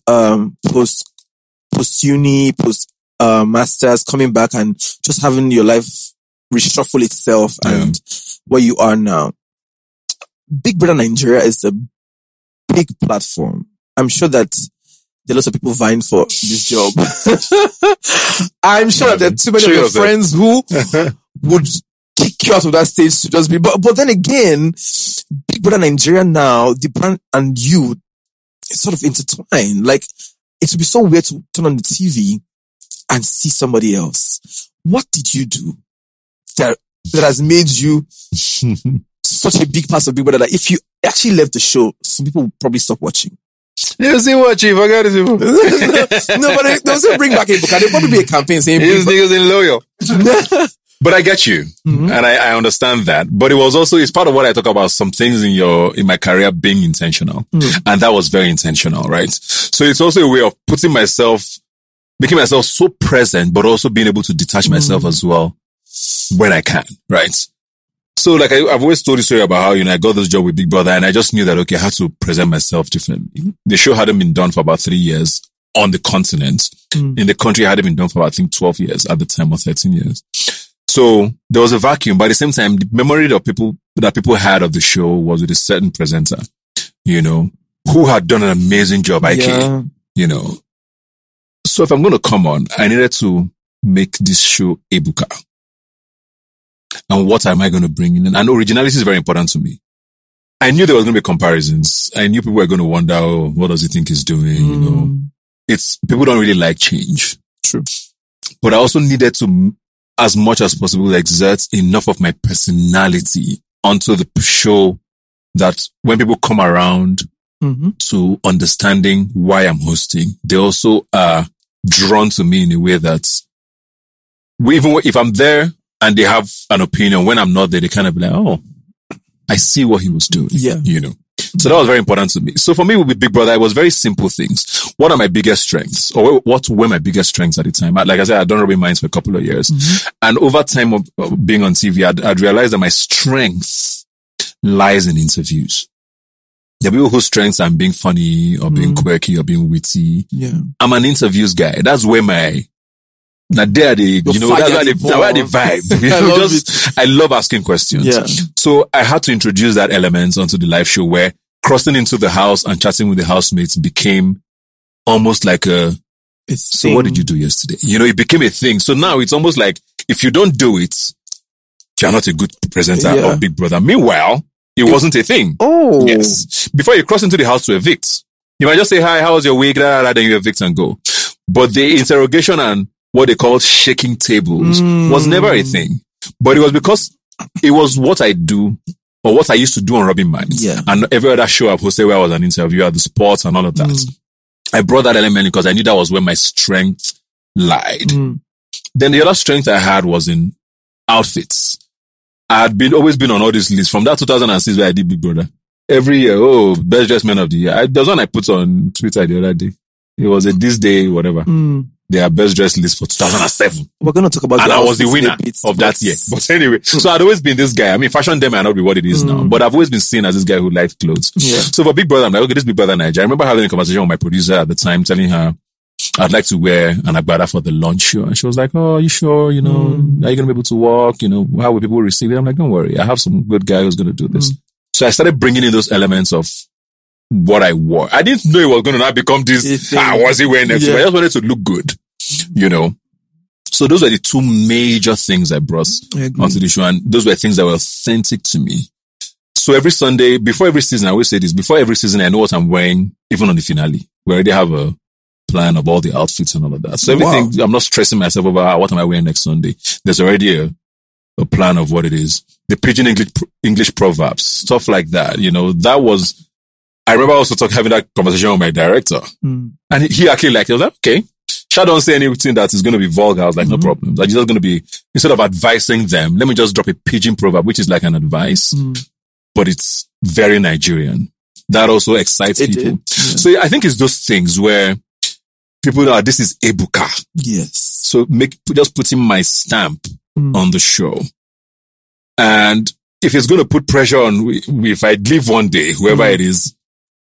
uni, masters, coming back and just having your life reshuffle itself and where you are now. Big Brother Nigeria is a big platform. I'm sure that there are lots of people vying for this job. I'm sure that there are too many of your friends who would kick you out of that stage to just be, but then again, Big Brother Nigeria now, the brand and you, it's sort of intertwined. Like, it would be so weird to turn on the TV and see somebody else. What did you do that has made you such a big part of Big Brother that if you actually left the show, some people would probably stop watching? You see watching, forget it. No, but they'll still bring back Ebuka. There'll probably be a campaign saying these niggas ain't loyal. But I get you. And I understand that. But it's part of what I talk about, some things in my career being intentional. And that was very intentional, right? So it's also a way of making myself so present, but also being able to detach myself as well when I can, right? So like I've always told the story about how, I got this job with Big Brother and I just knew that, okay, I had to present myself differently. The show hadn't been done for about 3 years on the continent. In the country, it hadn't been done for, I think, 12 years at the time, or 13 years. So there was a vacuum, but at the same time, the memory that people had of the show was with a certain presenter, who had done an amazing job, IK, So if I'm going to come on, I needed to make this show Ebuka. And what am I going to bring in? And originality is very important to me. I knew there was going to be comparisons. I knew people were going to wonder, what does he think he's doing? People don't really like change. True. But I also needed to, as much as possible, exert enough of my personality onto the show that when people come around to understanding why I'm hosting, they also are drawn to me in a way that even if I'm there and they have an opinion, when I'm not there, they kind of be like, oh, I see what he was doing. Yeah. So that was very important to me. So for me with Big Brother, it was very simple things. What are my biggest strengths? Or what were my biggest strengths at the time? Like I said, I'd done Rubbing Minds for a couple of years. And over time of being on TV, I'd realized that my strength lies in interviews. There are people whose strengths are being funny or being quirky or being witty. Yeah. I'm an interviews guy. That's where that's where the vibe. I love asking questions. Yeah. So I had to introduce that element onto the live show where crossing into the house and chatting with the housemates became almost like so what did you do yesterday? It became a thing. So now it's almost like if you don't do it, you're not a good presenter of Big Brother. Meanwhile, it wasn't a thing. Oh. Yes. Before you cross into the house to evict, you might just say, hi, how was your week? Then you evict and go. But the interrogation and what they called shaking tables was never a thing. But it was because it was what I do or what I used to do on Rubbing Minds. Yeah. And every other show I've hosted where I was an interviewer, the sports and all of that. I brought that element because I knew that was where my strength lied. Then the other strength I had was in outfits. I had always been on all these lists from that 2006 where I did Big Brother. Every year, best dressed man of the year. There was one I put on Twitter the other day. It was this day, whatever. Their best dressed list for 2007. We're going to talk about and I was the winner of that year. But anyway, so I'd always been this guy. I mean, fashion day might not be what it is now, but I've always been seen as this guy who liked clothes. Yeah. So for Big Brother, I'm like, okay, this Big Brother Nigeria. I remember having a conversation with my producer at the time, telling her I'd like to wear an agbada for the launch show. And she was like, oh, are you sure? Are you going to be able to walk? How will people receive it? I'm like, don't worry. I have some good guy who's going to do this. So I started bringing in those elements of what I wore. I didn't know it was going to now become this, was he wearing next to me? I just wanted to look good, So those were the two major things I brought onto the show. And those were things that were authentic to me. So every Sunday, before every season, I always say this, before every season, I know what I'm wearing, even on the finale. We already have a plan of all the outfits and all of that. So everything, I'm not stressing myself about what am I wearing next Sunday. There's already a plan of what it is. The pidgin English proverbs, stuff like that. That was, I remember also having that conversation with my director. And he actually liked it. I was like, okay, Sha don't say anything that is going to be vulgar. I was like, no problem. Like, just going to be, instead of advising them, let me just drop a pidgin proverb, which is like an advice, but it's very Nigerian. That also excites people. Yeah. So I think it's those things where people know this is Ebuka. Yes. So just putting my stamp on the show. And if it's going to put pressure on, if I leave one day, whoever it is,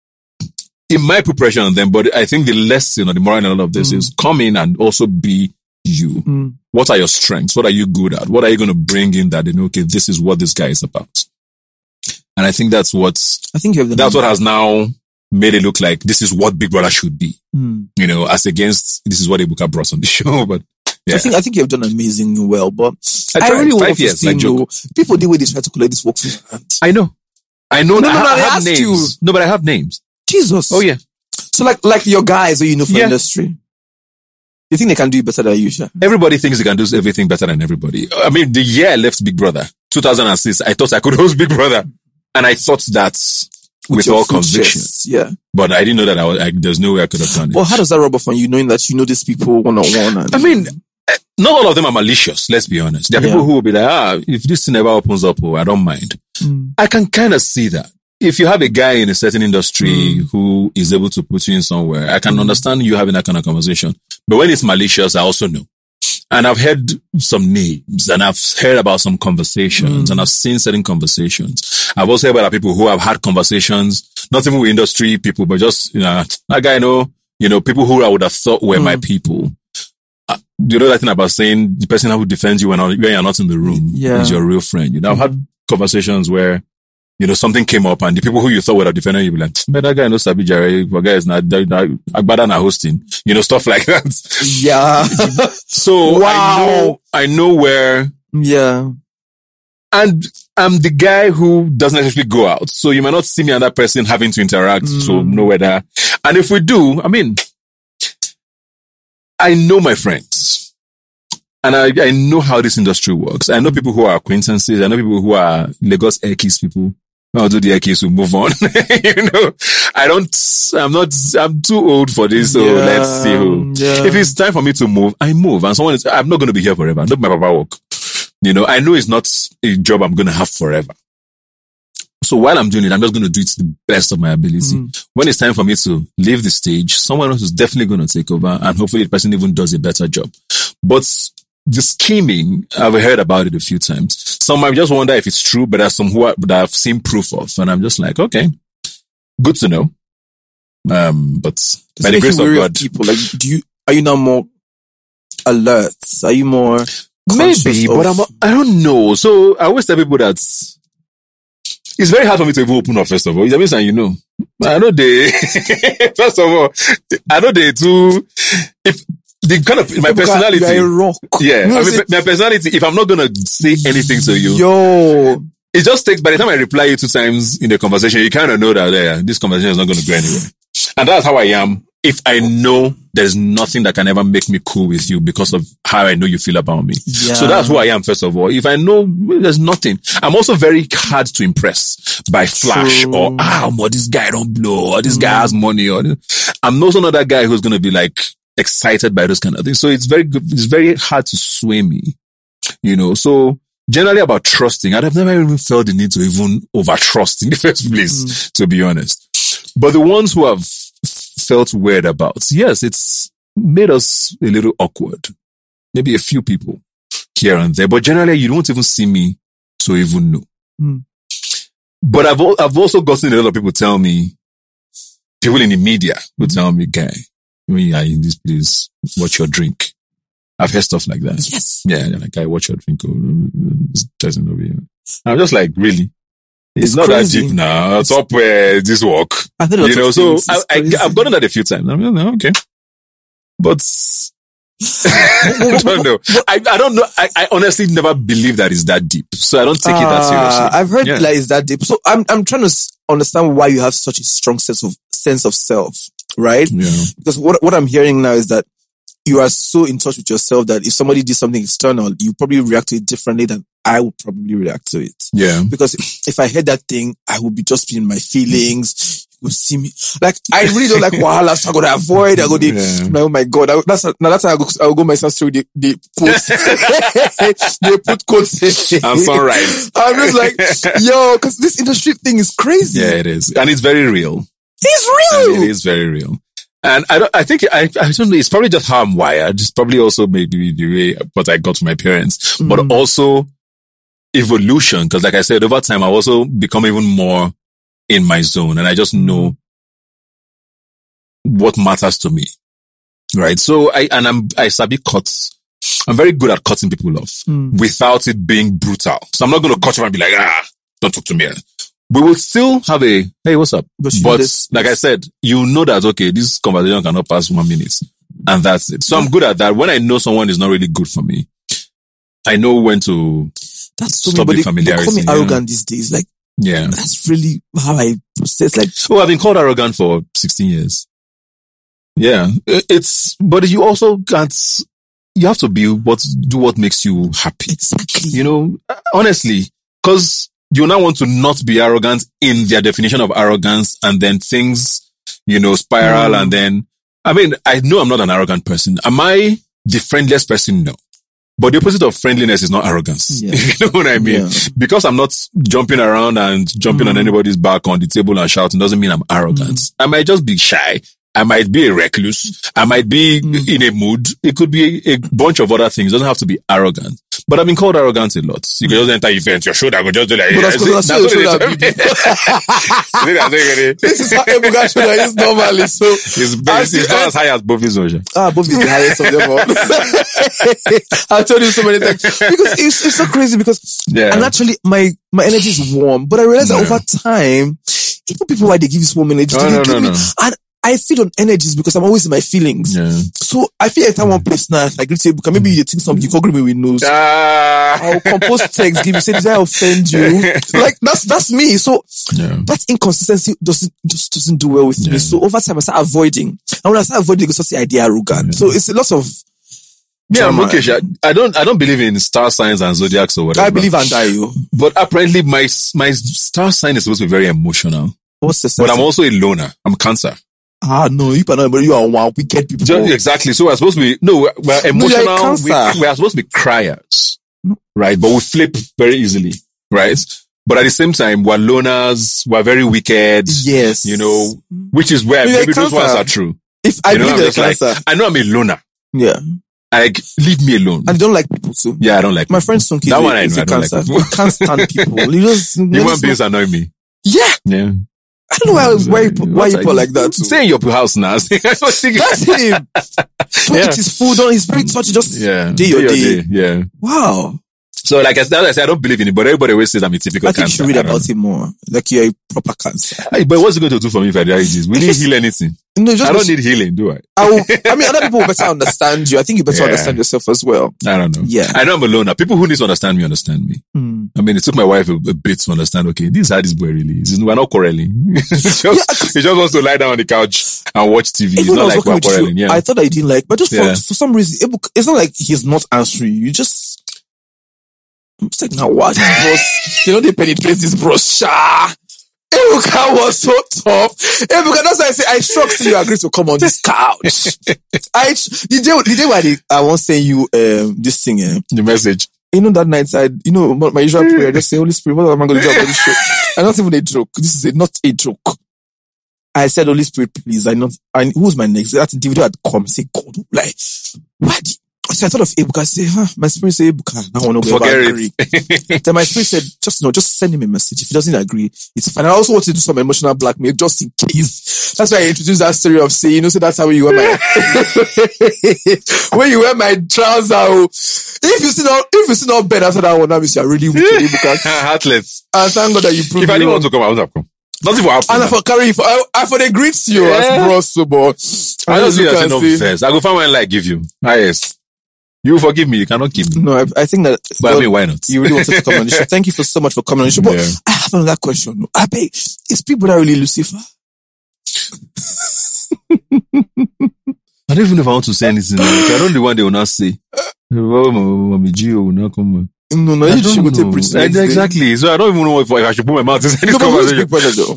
it might put pressure on them. But I think the lesson or the moral in all of this is come in and also be you. What are your strengths? What are you good at? What are you going to bring in that they know, okay, this is what this guy is about. And I think that's what has now made it look like this is what Big Brother should be. As against this is what Ebuka brought on the show. But yeah. I think you've done amazingly well, but I really want 5 years, to see people the way they try to collect this work from your hands. I know. No, I have names. No, but I have names. Jesus. Oh yeah. So like your guys who for industry, you think they can do it better than you, Sha? Everybody thinks they can do everything better than everybody. I mean, the year I left Big Brother, 2006, I thought I could host Big Brother. And I thought that with all conviction. Yeah. But I didn't know that there's no way I could have done it. Well, how does that rub off on you, knowing that you know these people one-on-one? not all of them are malicious, let's be honest. There are people who will be like, if this thing ever opens up, I don't mind. I can kind of see that. If you have a guy in a certain industry who is able to put you in somewhere, I can understand you having that kind of conversation. But when it's malicious, I also know. And I've heard some names, and I've heard about some conversations, and I've seen certain conversations. I've also heard about people who have had conversations, not even with industry people, but just, that guy people who I would have thought were my people. You know that thing about saying the person who defends you when you're not in the room is your real friend. I've had conversations where, something came up and the people who you thought would have defended you be like, but that guy knows Sabi Jare, that guy is not, Agbada na hosting, stuff like that. Yeah. So I know where. Yeah. And I'm the guy who doesn't actually go out. So you might not see me and that person having to interact to know whether, and if we do, I know my friends. And I know how this industry works. I know people who are acquaintances. I know people who are Lagos Air Keys people. I'll do the Air Keys, we'll move on. I'm too old for this. So let's see who. Yeah. If it's time for me to move, I move. And I'm not going to be here forever. Not my papa work. I know it's not a job I'm going to have forever. So while I'm doing it, I'm just going to do it to the best of my ability. When it's time for me to leave the stage, someone else is definitely going to take over, and hopefully the person even does a better job. But the scheming, I've heard about it a few times. Some might just wonder if it's true, but there's some that I've seen proof of, and I'm just like, okay, good to know. But by the grace of God, people, are you now more alert? Are you more maybe? But I don't know. So I always tell people that it's very hard for me to even open up. First of all, I know first of all, I know they do. If the kind of my personality, you're a rock. Yeah, my personality. If I'm not gonna say anything to you, it just takes. By the time I reply you 2 times in the conversation, you kind of know that this conversation is not gonna go anywhere. And that's how I am. If I know there's nothing that can ever make me cool with you because of how I know you feel about me. Yeah. So that's who I am, first of all. If I know there's nothing, I'm also very hard to impress by flash or, this guy don't blow, or this guy has money, or I'm also not that guy who's going to be like excited by those kind of things. So it's very good. It's very hard to sway me, so generally about trusting, I've never even felt the need to even over trust in the first place, to be honest. But the ones who have felt weird about, yes, it's made us a little awkward. Maybe a few people here and there, but generally you don't even see me to even know. But I've also gotten a lot of people tell me, people in the media will tell me, guy, when you are in this place, watch your drink. I've heard stuff like that. Yes. Yeah, like, guy, watch your drink. This person over here. I'm just like, really? It's not crazy. That deep now. Top this walk. I so I've gotten that a few times. I'm like, okay. But I don't know. I don't know. I honestly never believe that it's that deep. So I don't take it that seriously. I've heard like it's that deep. So I'm trying to understand why you have such a strong sense of self, right? Yeah. Because what I'm hearing now is that you are so in touch with yourself that if somebody did something external, you probably react to it differently than I would probably react to it. Yeah. Because if I heard that thing, I would be just in my feelings. You would see me. Like, I really don't like wahala, so I gotta avoid. Oh my God. That's how I'll go myself through the quotes. They put quotes. I'm so right. I'm just like, cause this industry thing is crazy. Yeah, it is. And it's very real. It's real. And it is very real. And I don't know, it's probably just how I'm wired. It's probably also maybe the way what I got from my parents, but also evolution. Cause like I said, over time, I also become even more in my zone, and I just know what matters to me. Right. So I sabi cuts. I'm very good at cutting people off without it being brutal. So I'm not going to cut you and be like, don't talk to me. We will still have a, hey, what's up? But like I said, you know that, okay, this conversation cannot pass 1 minute. And that's it. So I'm good at that. When I know someone is not really good for me, I know when to stop the familiarity. They call me arrogant these days. Like, yeah, that's really how I process. Like, I've been called arrogant for 16 years. Yeah. But you also can't, you have to do what makes you happy. Exactly. Honestly, cause you now want to not be arrogant in their definition of arrogance, and then things, spiral, and then, I know I'm not an arrogant person. Am I the friendliest person? No. But the opposite of friendliness is not arrogance. Yeah. You know what I mean? Yeah. Because I'm not jumping around and jumping on anybody's back on the table and shouting doesn't mean I'm arrogant. I might just be shy. I might be a recluse. I might be in a mood. It could be a bunch of other things. It doesn't have to be arrogant. But I've been called arrogant a lot. You can just enter events, your shoulder go just do like But that's this is how Ebuka shoulder is normally. So it's not as high as Buffy's ocean. Buffy is the highest of them all. I've told you so many times. Because it's so crazy because and actually my energy is warm. But I realize that over time, even people why they give you warm energy. No. And I feed on energies because I'm always in my feelings. Yeah. So I feel anytime one place now, I greet you, because maybe you think something, you can agree with nose. I'll compose text, give you, say, did I offend you? Like, that's me. So that inconsistency doesn't do well with me. So over time, I start avoiding. And when I start avoiding, I start saying, I did arrogant. So it's a lot of, I'm okay. I don't believe in star signs and zodiacs or whatever. I believe and die. But apparently my star sign is supposed to be very emotional. What's the sense? But I'm also a loner. I'm Cancer. No, you are one wicked people. Exactly. So we're supposed to be, we're emotional. We're supposed to be criers, right? But we flip very easily, right? But at the same time, we're loners. We're very wicked. Yes. Which is where maybe those ones are true. If I believe I know I'm a loner. Yeah. Leave me alone. And you don't like people too. Yeah, I don't like my friend Sunki. That one I know. I don't like people. You can't stand people. Human beings annoy me. Yeah. Yeah. I don't know why you put like that too. Stay in your house now. That's him. Eat his food on. He's very touchy. Just day your day. Yeah. Wow. So like I said, I don't believe in it, but everybody always says I'm a typical Cancer. I think you should read about it more. Like you're a proper Cancer. But what's it going to do for me if I die this? Will it heal anything? No, I don't need healing, do I? I mean, other people will better understand you. I think you better understand yourself as well. I don't know. Yeah. I know I'm a loner. People who need to understand me. I mean, it took my wife a bit to understand, okay, this is how this boy really is. We're not quarreling. He just wants to lie down on the couch and watch TV. It's not like we're quarreling. Yeah. I thought I didn't like, but just for some reason, it's not like he's not answering you. It's like, now what? They penetrate this bro. Ebuka was so tough. Ebuka, that's why I say, I shocked till you agreed to come on this couch. The day where I won't send you, this thing, the message. That night, my usual prayer, I just say, Holy Spirit, what am I going to do about this show? And not even a joke. This is not a joke. I said, Holy Spirit, please, who's my next? That individual had come, say, God, like, what? So I thought of Ebuka, say, my spirit say Ebuka. I want to agree. Then my spirit said, just send him a message. If he doesn't agree, it's fine. I also want to do some emotional blackmail just in case. That's why I introduced that story of saying, so that's how you wear my, when you wear my trousers. If you see not bed after that one, that means you're really weak, Ebuka. Heartless. And thank God that you proved If I didn't want to come, I would have come. Nothing will happen. And I for carry I for the greet you as bro, so but I don't see that enough first. I go find one like give you. Yes. You forgive me. You cannot keep me. No, I think that. But I mean, why not? You really wanted to come on the show. Thank you so much for coming on the show. But I have another question. I beg, is Big Brother really Lucifer? I don't even know if I want to say anything. I don't know what they will not say. Mommy Gio will not come. No, you should go to preach. Exactly. So I don't even know if I should put my mouth in this conversation. Big Brother though?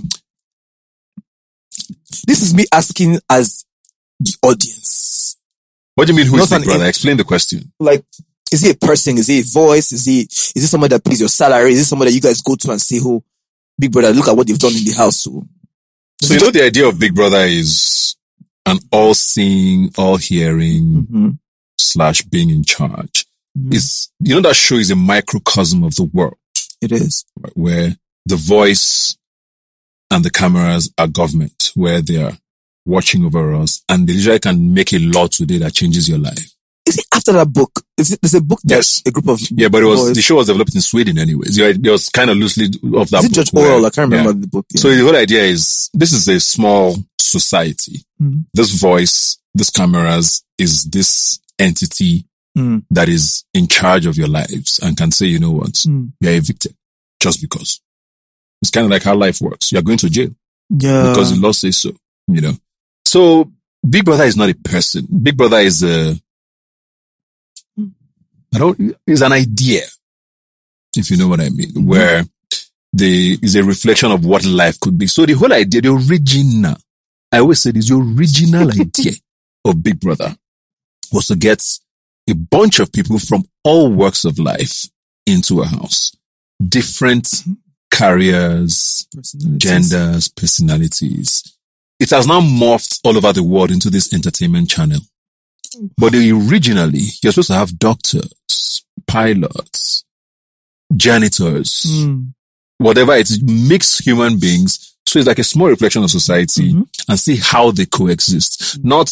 This is me asking as the audience. What do you mean, who is Big Brother? Explain the question. Like, is he a person? Is he a voice? Is he someone that pays your salary? Is it someone that you guys go to and say, oh, Big Brother, look at what they've done in the house. So the idea of Big Brother is an all-seeing, all-hearing / being in charge. Is that show is a microcosm of the world. It is. Right, where the voice and the cameras are government, where they are watching over us, and they usually can make a law today that changes your life. Is it after that book? There's a book that's a group of but the show was developed in Sweden anyways. It was kind of loosely of that book. George Orwell? I can't remember the book. Yeah. So the whole idea is, this is a small society. This voice, this cameras is this entity that is in charge of your lives and can say, you know what, you're evicted just because. It's kind of like how life works. You're going to jail. Yeah. Because the law says so, So Big Brother is not a person. Big Brother is is an idea, if you know what I mean, where is a reflection of what life could be. So the whole idea, the original idea of Big Brother was to get a bunch of people from all walks of life into a house. Different careers, genders, personalities. It has now morphed all over the world into this entertainment channel. But originally, you're supposed to have doctors, pilots, janitors, whatever it is, mixed human beings. So it's like a small reflection of society and see how they coexist. Not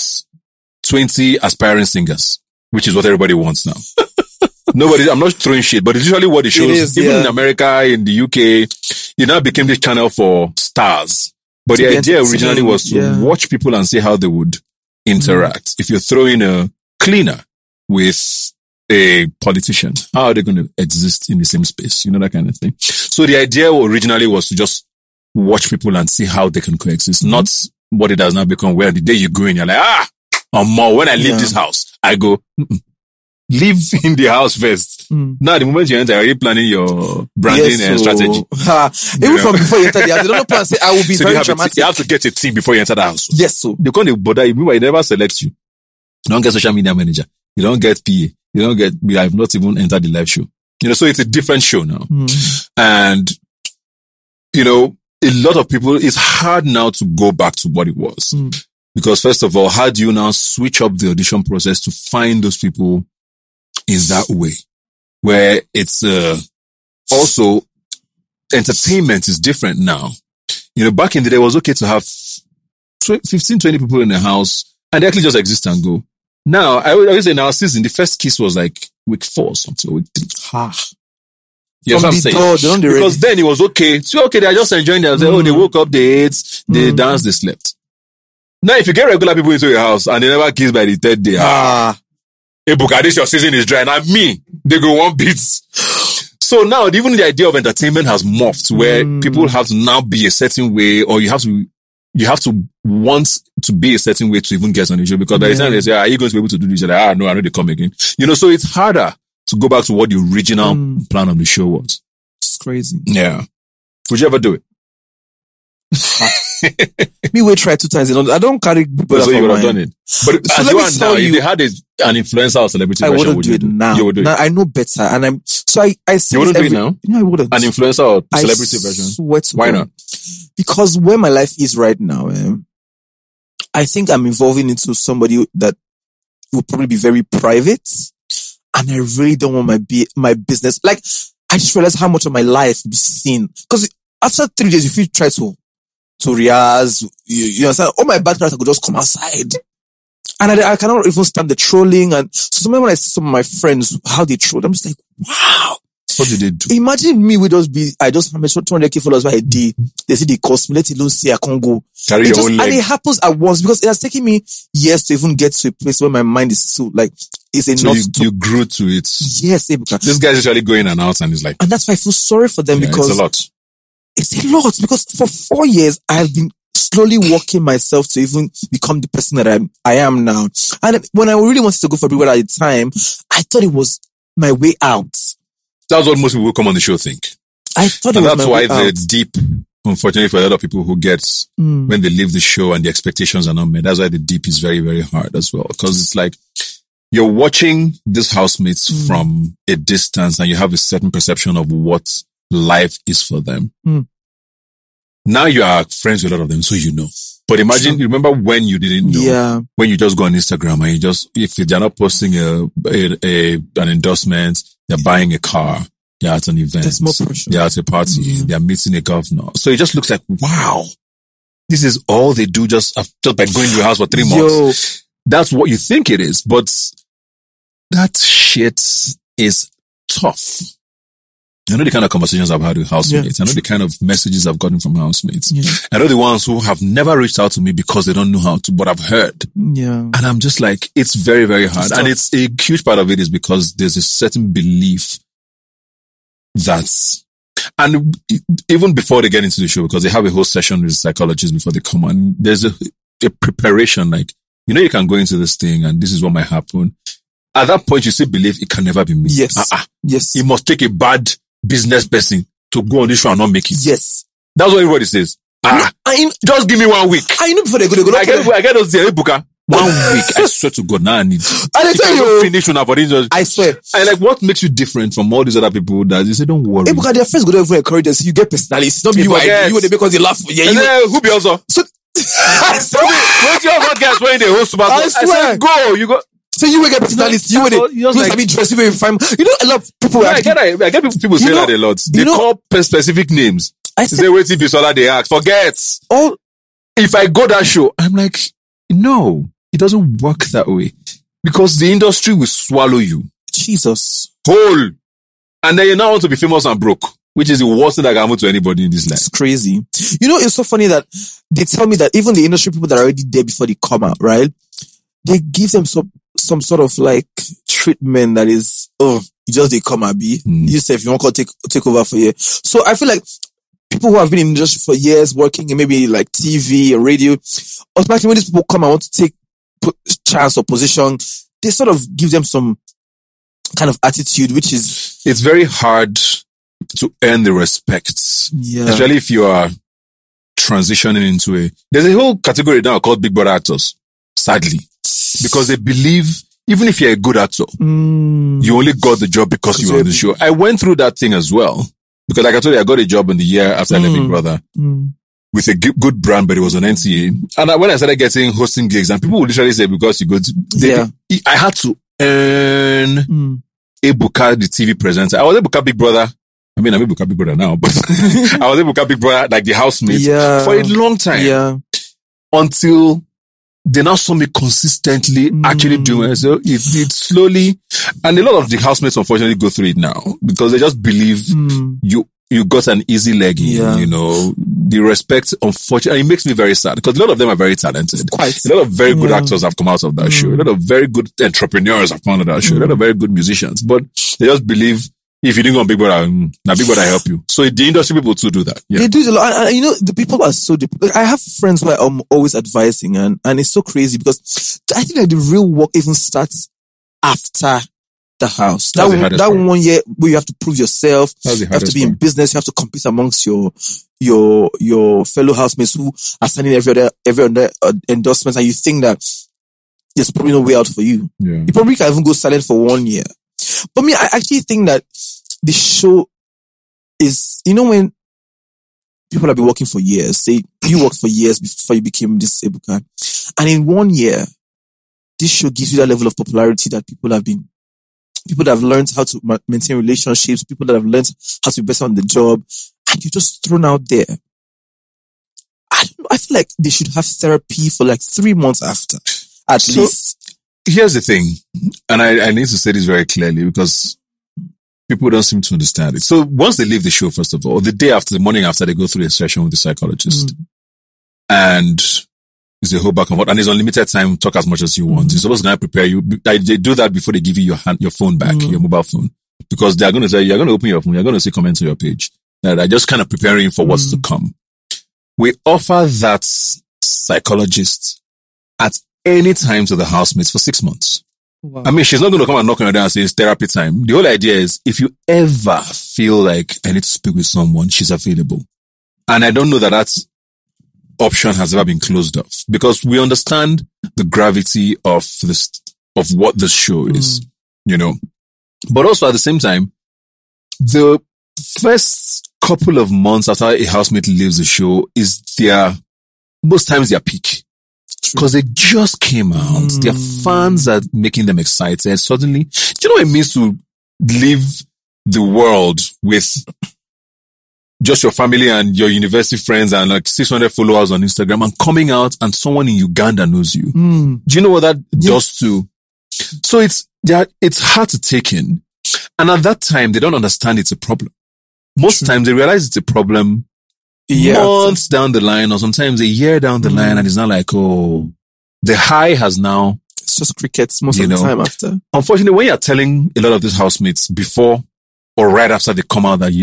20 aspiring singers, which is what everybody wants now. Nobody, I'm not throwing shit, but it's usually what it shows. It is, even in America, in the UK, it now became this channel for stars. But the idea originally was to watch people and see how they would interact. If you're throwing a cleaner with a politician, how are they going to exist in the same space? You know, that kind of thing. So the idea originally was to just watch people and see how they can coexist, not what it has now become, where the day you go in, you're like, more. When I leave this house, I go, live in the house first. Now, the moment you enter, are you planning your branding and strategy? Even from before you enter the house, they don't plan to say, I will be so very dramatic. You have to get a team before you enter the house. Yes, so. They can't bother you. Meanwhile, they never select you. You don't get social media manager. You don't get PA. You don't get, I've not even entered the live show. You know, so it's a different show now. And, you know, a lot of people, it's hard now to go back to what it was. Because first of all, how do you now switch up the audition process to find those people in that way? Where it's, also entertainment is different now. You know, back in the day, it was okay to have 15, 20 people in the house and they actually just exist and go. Now, I would say in our season, the first kiss was like week 4 or something, or week 3. You know what I'm saying? Because then it was okay. So okay, they're just enjoying themselves. They woke up, they ate, they danced, they slept. Now, if you get regular people into your house and they never kiss by the 3rd day, hey, Buka, this your season is dry. And me, they go one beats. So now, even the idea of entertainment has morphed where people have to now be a certain way, or you have to want to be a certain way to even get on the show. Because by the time they say, are you going to be able to do this? You're like, no, I know they come again. You know, so it's harder to go back to what the original plan of the show was. It's crazy. Yeah. Would you ever do it? Me, we tried 2 times. I don't carry people. So you would have done it. But so as you are now, if they had an influencer or celebrity version, wouldn't do it now. You would do it. Now I know better, and I see. You wouldn't do it now? No, I wouldn't. An influencer or celebrity version? Why not? Because where my life is right now, I think I'm evolving into somebody that will probably be very private, and I really don't want my business. Like, I just realized how much of my life will be seen. Because after 3 days, if you try to Riaz, you understand, all my bad character could just come outside. And I cannot even stand the trolling. And so sometimes when I see some of my friends, how they troll, I'm just like, wow. What did they do? Imagine me with I just have 200k followers by a day. They say they cost me, let alone say I can't go. Carry your own leg. And it happens at once because it has taken me years to even get to a place where my mind is so like, it's enough. So you grew to it. Yes, Ebuka. This guy's usually going in and out and it's like. And that's why I feel sorry for them because. It's a lot. It's a lot because for 4 years, I have been slowly working myself to even become the person that I am now. And when I really wanted to go for Big Brother at the time, I thought it was my way out. That's what most people who come on the show think. I thought it was my way out. And that's why the deep, unfortunately for a lot of people who get, when they leave the show and the expectations are not met, that's why the deep is very, very hard as well. Because it's like, you're watching these housemates from a distance and you have a certain perception of what life is for them. Now you are friends with a lot of them, so you know. But imagine, you remember when you didn't know? Yeah. When you just go on Instagram and you just, if they're not posting an endorsement, they're buying a car, they're at an event, there's more pressure. They're at a party, they're meeting a governor. So it just looks like, wow, this is all they do just by going to your house for 3 months. That's what you think it is, but that shit is tough. I know the kind of conversations I've had with housemates. I know the kind of messages I've gotten from housemates. I know the ones who have never reached out to me because they don't know how to, but I've heard. And I'm just like, it's very, very hard. And it's a huge part of it is because there's a certain belief and even before they get into the show, because they have a whole session with psychologists before they come on, there's a preparation, like, you know, you can go into this thing and this is what might happen. At that point, you still believe it can never be me. Yes. Yes. It must take a bad business person to go on this show and not make it. Yes. That's what everybody says. Just give me 1 week. I know before they go. I get those there, Buka. 1 week, I swear to God, now I need. And I tell you, finish on our industry. I swear. And like, what makes you different from all these other people that you say, don't worry. Hey, because their friends go there for encourage us. You get personality. It's not you they make us laugh. Yeah, and then, who be also? So, what's your podcast when they host about? I swear. I said, go, you go. So you will get personality. You will like dress. You will find. You know, a lot of people. I get people say that a lot. They call specific names. I say, wait till Bisola they ask. Forget. If I go that show, I'm like, no, it doesn't work that way. Because the industry will swallow you. Jesus. Whole. And then you now want to be famous and broke, which is the worst thing that can happen to anybody in this life. It's crazy. You know, it's so funny that they tell me that even the industry people that are already there before they come out, right? They give them some sort of like treatment that is, they come and be. You say if you want to take over for you. So I feel like people who have been in the industry for years, working in maybe like TV or radio, automatically when these people come and want to take chance or position, they sort of give them some kind of attitude, which is... It's very hard to earn the respect. Yeah. Especially if you are transitioning into there's a whole category now called Big Brother actors, sadly. Because they believe, even if you're a good actor, you only got the job because you were on the show. I went through that thing as well. Because like I told you, I got a job in the year after I left Big Brother with a good brand, but it was on NTA. And when I started getting hosting gigs, and people would literally say, because you go to, I had to earn Ebuka, the TV presenter. I was Ebuka Big Brother. I mean, I'm Ebuka Big Brother now, but I was Ebuka Big Brother, like the housemate for a long time. Yeah. Until they now saw me consistently actually doing it. So it slowly, and a lot of the housemates unfortunately go through it now because they just believe you got an easy leg in, you know, the respect, unfortunately, it makes me very sad because a lot of them are very talented. A lot of very good actors have come out of that show. A lot of very good entrepreneurs have come out of that show. A lot of very good musicians, but they just believe if you didn't go on Big Brother, now Big Brother help you. So the industry people too do that. Yeah. They do a lot. And you know, the people are so deep. I have friends who I'm always advising and it's so crazy because I think that the real work even starts after the house. That 1 year where you have to prove yourself. You have to be in business. You have to compete amongst your fellow housemates who are signing every other endorsement. And you think that there's probably no way out for you. Yeah. You probably can even go silent for 1 year. But me, I actually think that the show is, you know, when people have been working for years, say you worked for years before you became this Ebuka, and in 1 year, this show gives you that level of popularity that people that have learned how to maintain relationships, people that have learned how to be better on the job, and you're just thrown out there. I feel like they should have therapy for like 3 months after, at least. Here's the thing, and I need to say this very clearly because people don't seem to understand it. So once they leave the show, first of all, the day after, the morning after, they go through a session with the psychologist. And it's a whole back and forth. And it's unlimited time, talk as much as you want. You're supposed to prepare you. They do that before they give you your phone back, your mobile phone. Because they're going to say, you're going to open your phone, you're going to see comments on your page. They're just kind of preparing you for what's to come. We offer that psychologist at any time to the housemates for 6 months. Wow. I mean, she's not going to come and knock on your door and say it's therapy time. The whole idea is if you ever feel like I need to speak with someone, she's available. And I don't know that option has ever been closed off because we understand the gravity of what this show is, you know. But also at the same time, the first couple of months after a housemate leaves the show is most times their peak. Because they just came out. Their fans are making them excited. Suddenly, do you know what it means to live the world with just your family and your university friends and like 600 followers on Instagram and coming out and someone in Uganda knows you? Do you know what that does to? So it's hard to take in. And at that time, they don't understand it's a problem. Most times they realize it's a problem months down the line or sometimes a year down the line and it's not like, oh, the high has now. It's just crickets most of the time after. Unfortunately, when you're telling a lot of these housemates before or right after they come out that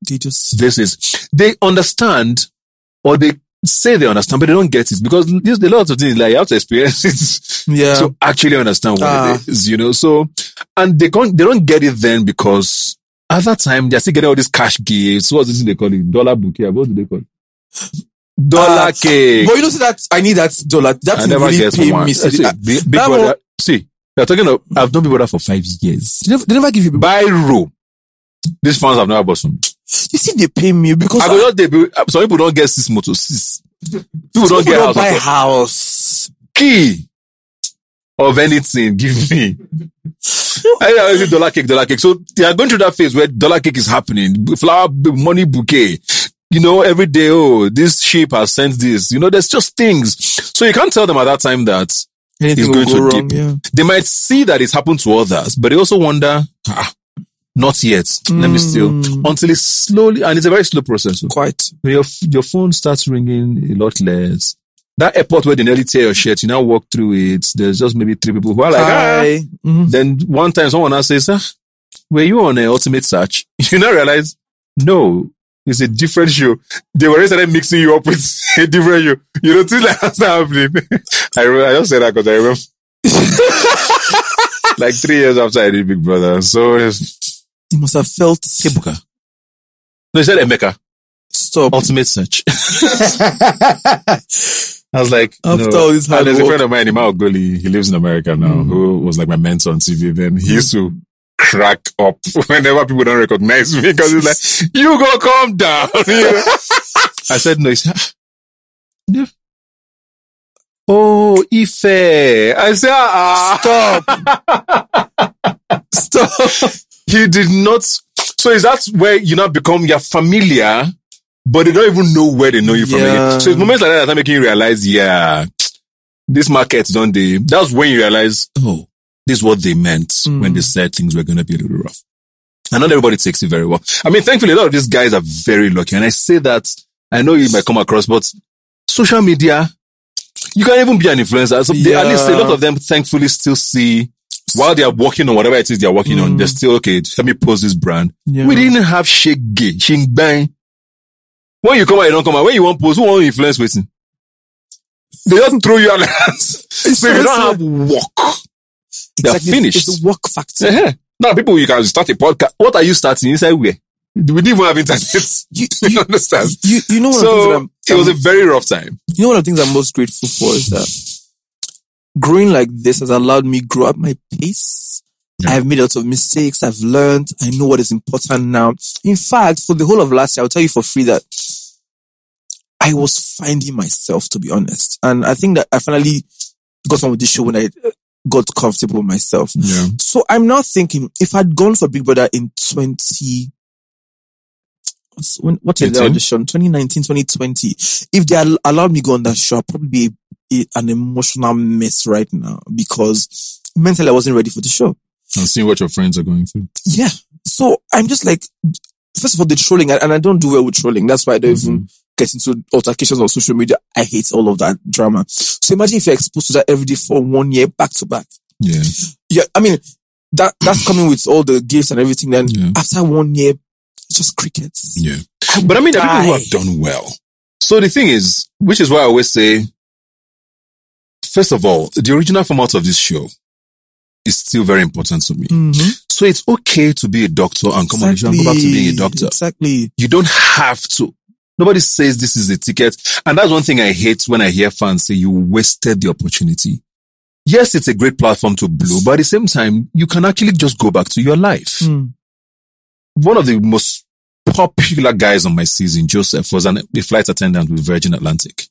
they understand or they say they understand, but they don't get it because there's a lot of things like you have to experience it to actually understand what it is, you know. So, and they don't get it then because at that time, they're still getting all these cash gifts. What's this thing they call it? Dollar bouquet. What do they call it? Dollar cake. But you know, see that I need that dollar. That I will never really guess pay one. me. See, Big Brother. See, you're talking of, I've done Big Brother for 5 years. they never give you. Buy row. These fans have never bought some. You see, they pay me because some people don't get 6 motos. 6. People don't get don't buy house. Key of anything. Give me. I always dollar cake. So they are going through that phase where dollar cake is happening. Flower, money bouquet. You know, every day, this sheep has sent this. You know, there's just things. So you can't tell them at that time that anything it's going will go to wrong. dip. Yeah. They might see that it's happened to others, but they also wonder, not yet. Let me still, until it's slowly, and it's a very slow process. Quite. When your phone starts ringing a lot less. That airport where they nearly tear your shirt, you now walk through it. There's just maybe 3 people who are like, Hi. Then one time someone else says, were you on an ultimate search? You now realize, no, it's a different show. They were already started mixing you up with a different show. You know, things like that's happening. I just said that because I remember like 3 years after I did Big Brother. So You must have felt Kebuka. No, he said Emeka. Stop. Ultimate search. I was like, after all this hard there's a work. friend of mine, Ima Ogoli, he lives in America now, who was like my mentor on TV. Then he used to crack up whenever people don't recognize me because he's like, you go calm down. I said, no, he said, yeah. Oh, Ife. I said, Stop. He did not. So is that where you now become, you're familiar, but they don't even know where they know you from again. So it's moments like that that making you realize, this market, don't they? That's when you realize, this is what they meant when they said things were going to be a little rough. And not everybody takes it very well. I mean, thankfully, a lot of these guys are very lucky. And I say that, I know you might come across, but social media, you can even be an influencer. So at least a lot of them thankfully still see, while they are working on whatever it is they are working on, they're still, okay, let me post this brand. Yeah. We didn't have shege, shingbang. When you come out, you don't come out. When you want post, who want influence waiting? They just throw you out. So if you don't have work, they're finished. It's the work factor. Uh-huh. Now, people, you can start a podcast. What are you starting? Inside where? We didn't even have internet. You understand? You know what it was a very rough time. You know one of the things I'm most grateful for is that growing like this has allowed me grow at my pace. Yeah. I've made a lot of mistakes. I've learned. I know what is important now. In fact, for the whole of last year, I'll tell you for free that I was finding myself, to be honest. And I think that I finally got on with this show when I got comfortable with myself. Yeah. So I'm now thinking, if I'd gone for Big Brother in 2019, 2020, if they allowed me to go on that show, I'd probably be an emotional mess right now because mentally I wasn't ready for the show. I'm seeing what your friends are going through. Yeah. So I'm just like, first of all, the trolling, and I don't do well with trolling. That's why I don't even get into altercations on social media. I hate all of that drama. So imagine if you're exposed to that every day for 1 year, back to back. Yeah. Yeah. I mean, that's coming with all the gifts and everything. Then after 1 year, it's just crickets. Yeah. But I mean, there are people who have done well. So the thing is, which is why I always say, first of all, the original format of this show is still very important to me. Mm-hmm. So it's okay to be a doctor and come on the show and go back to being a doctor. Exactly. You don't have to. Nobody says this is the ticket. And that's one thing I hate when I hear fans say you wasted the opportunity. Yes, it's a great platform to blow, but at the same time, you can actually just go back to your life. One of the most popular guys on my season, Joseph, was a flight attendant with Virgin Atlantic.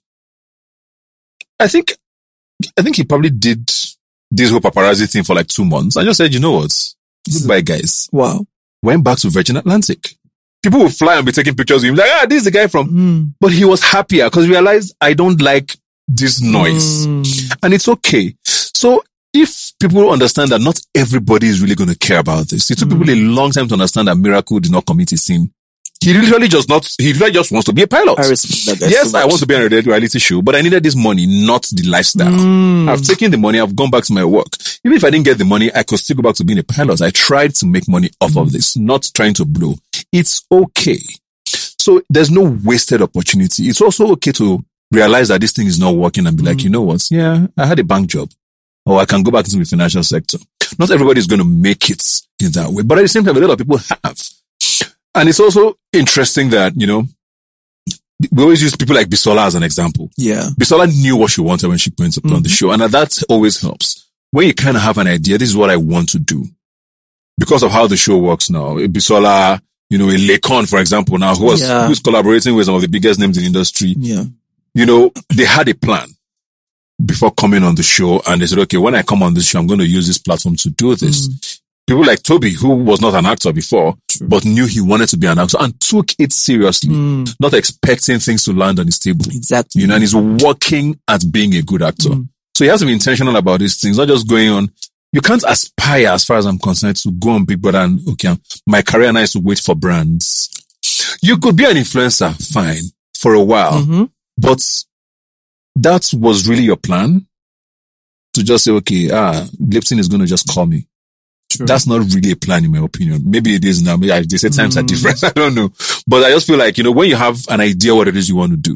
I think he probably did this whole paparazzi thing for like 2 months. I just said, you know what? Goodbye, guys. Wow. Went back to Virgin Atlantic. People will fly and be taking pictures of him. Like, this is the guy from... But he was happier because he realized I don't like this noise. And it's okay. So if people understand that not everybody is really going to care about this, it took people a long time to understand that Miracle did not commit a sin. He literally just wants to be a pilot. I respect that guy. Yes, I want to be on a reality show, but I needed this money, not the lifestyle. I've taken the money, I've gone back to my work. Even if I didn't get the money, I could still go back to being a pilot. I tried to make money off of this, not trying to blow. It's okay. So there's no wasted opportunity. It's also okay to realize that this thing is not working and be like, you know what? Yeah, I had a bank job. Or I can go back into the financial sector. Not everybody is going to make it in that way. But at the same time, a lot of people have. And it's also interesting that, we always use people like Bisola as an example. Yeah. Bisola knew what she wanted when she went on the show. And that always helps. When you kind of have an idea, this is what I want to do. Because of how the show works now, Bisola, you know, a Lekon, for example, now, who's collaborating with some of the biggest names in the industry. Yeah. You know, they had a plan before coming on the show, and they said, okay, when I come on this show, I'm going to use this platform to do this. People like Toby, who was not an actor before, but knew he wanted to be an actor and took it seriously, not expecting things to land on his table. Exactly. You know, and he's working at being a good actor. So he has to be intentional about these things, not just going on. You can't aspire, as far as I'm concerned, to go on Big Brother and, okay, my career now is to wait for brands. You could be an influencer, fine, for a while, but that was really your plan to just say, okay, Lipton is going to just call me. True. That's not really a plan, in my opinion. Maybe it is now. Maybe they say times are different. I don't know. But I just feel like, you know, when you have an idea what it is you want to do,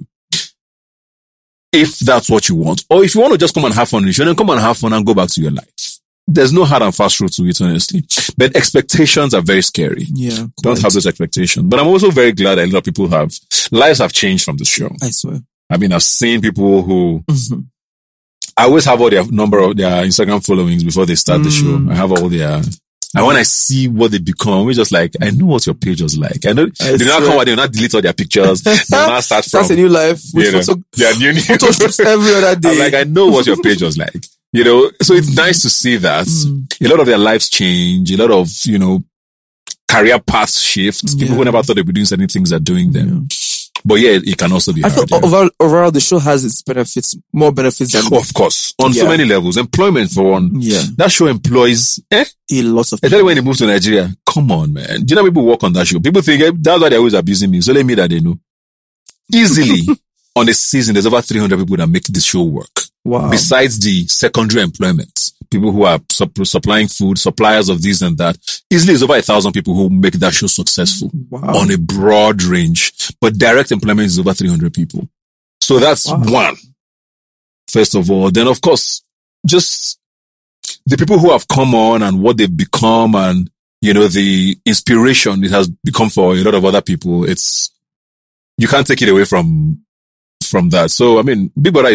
if that's what you want, or if you want to just come and have fun, you shouldn't come and have fun and go back to your life. There's no hard and fast rule to it, honestly. But expectations are very scary. Yeah. Don't have those expectations. But I'm also very glad that a lot of people lives have changed from the show. I swear. I mean, I've seen people who, I always have all their Instagram followings before they start the show. I have all their, and when I see what they become, we're just like, I know what your page was like. I know, they will not come out, they will not delete all their pictures. They will not start from. That's a new life. With new photo shoots every other day. I'm like, I know what your page was like. You know, so it's nice to see that a lot of their lives change, a lot of, you know, career paths shift. People who never thought they'd be doing certain things are doing them. But yeah, it can also be hard. I feel overall the show has its benefits, more benefits than... of course. On so many levels. Employment for one. Yeah. That show employs a lot of people. Especially when they move to Nigeria. Come on, man. Do you know people work on that show? People think that's why they're always abusing me. So let me that they know. Easily, on a season, there's over 300 people that make this show work. Wow. Besides the secondary employment, people who are supplying food, suppliers of this and that. Easily, there's over 1,000 people who make that show successful on a broad range. But direct employment is over 300 people. So that's one. First of all. Then, of course, just the people who have come on and what they've become and, you know, the inspiration it has become for a lot of other people. You can't take it away from that. So, I mean, Big Brother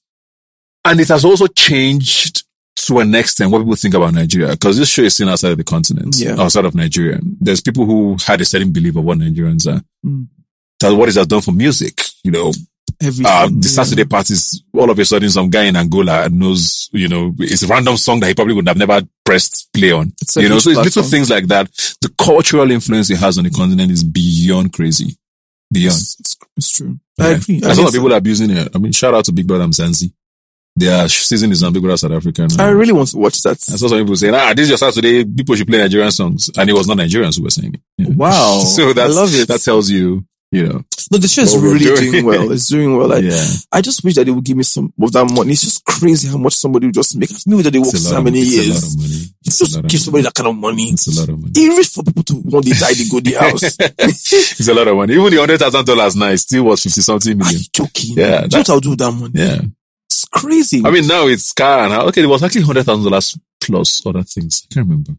and it has also changed to an extent what people think about Nigeria, because this show is seen outside of the continent, outside of Nigeria. There's people who had a certain belief of what Nigerians are. That's what it has done for music, you know. The Saturday parties, all of a sudden some guy in Angola knows, you know, it's a random song that he probably would have never pressed play on. You know, so it's little things like that. The cultural influence it has on the continent is beyond crazy. Beyond. It's true. Yeah. I agree. There's a lot of people abusing it. I mean, shout out to Big Brother Mzansi. Their season is on Big Brother South Africa now. I really want to watch that. I saw some people saying, this is your Saturday, people should play Nigerian songs. And it was not Nigerians who were saying it. Yeah. Wow. So I love it. That tells you, you know. No, the show is really doing well. It's doing well. I just wish that they would give me some of that money. It's just crazy how much somebody would just make. Maybe that they work so many years. It's a lot of money. Just give somebody that kind of money. It's a lot of money. It's rich for people to one day die, they go to the house. It's a lot of money. Even the $100,000 now still was 50-something million. Are you joking? Yeah. That's what I'll do with that money. Yeah. It's crazy. I mean, now it's car and it was actually $100,000 plus other things. I can't remember.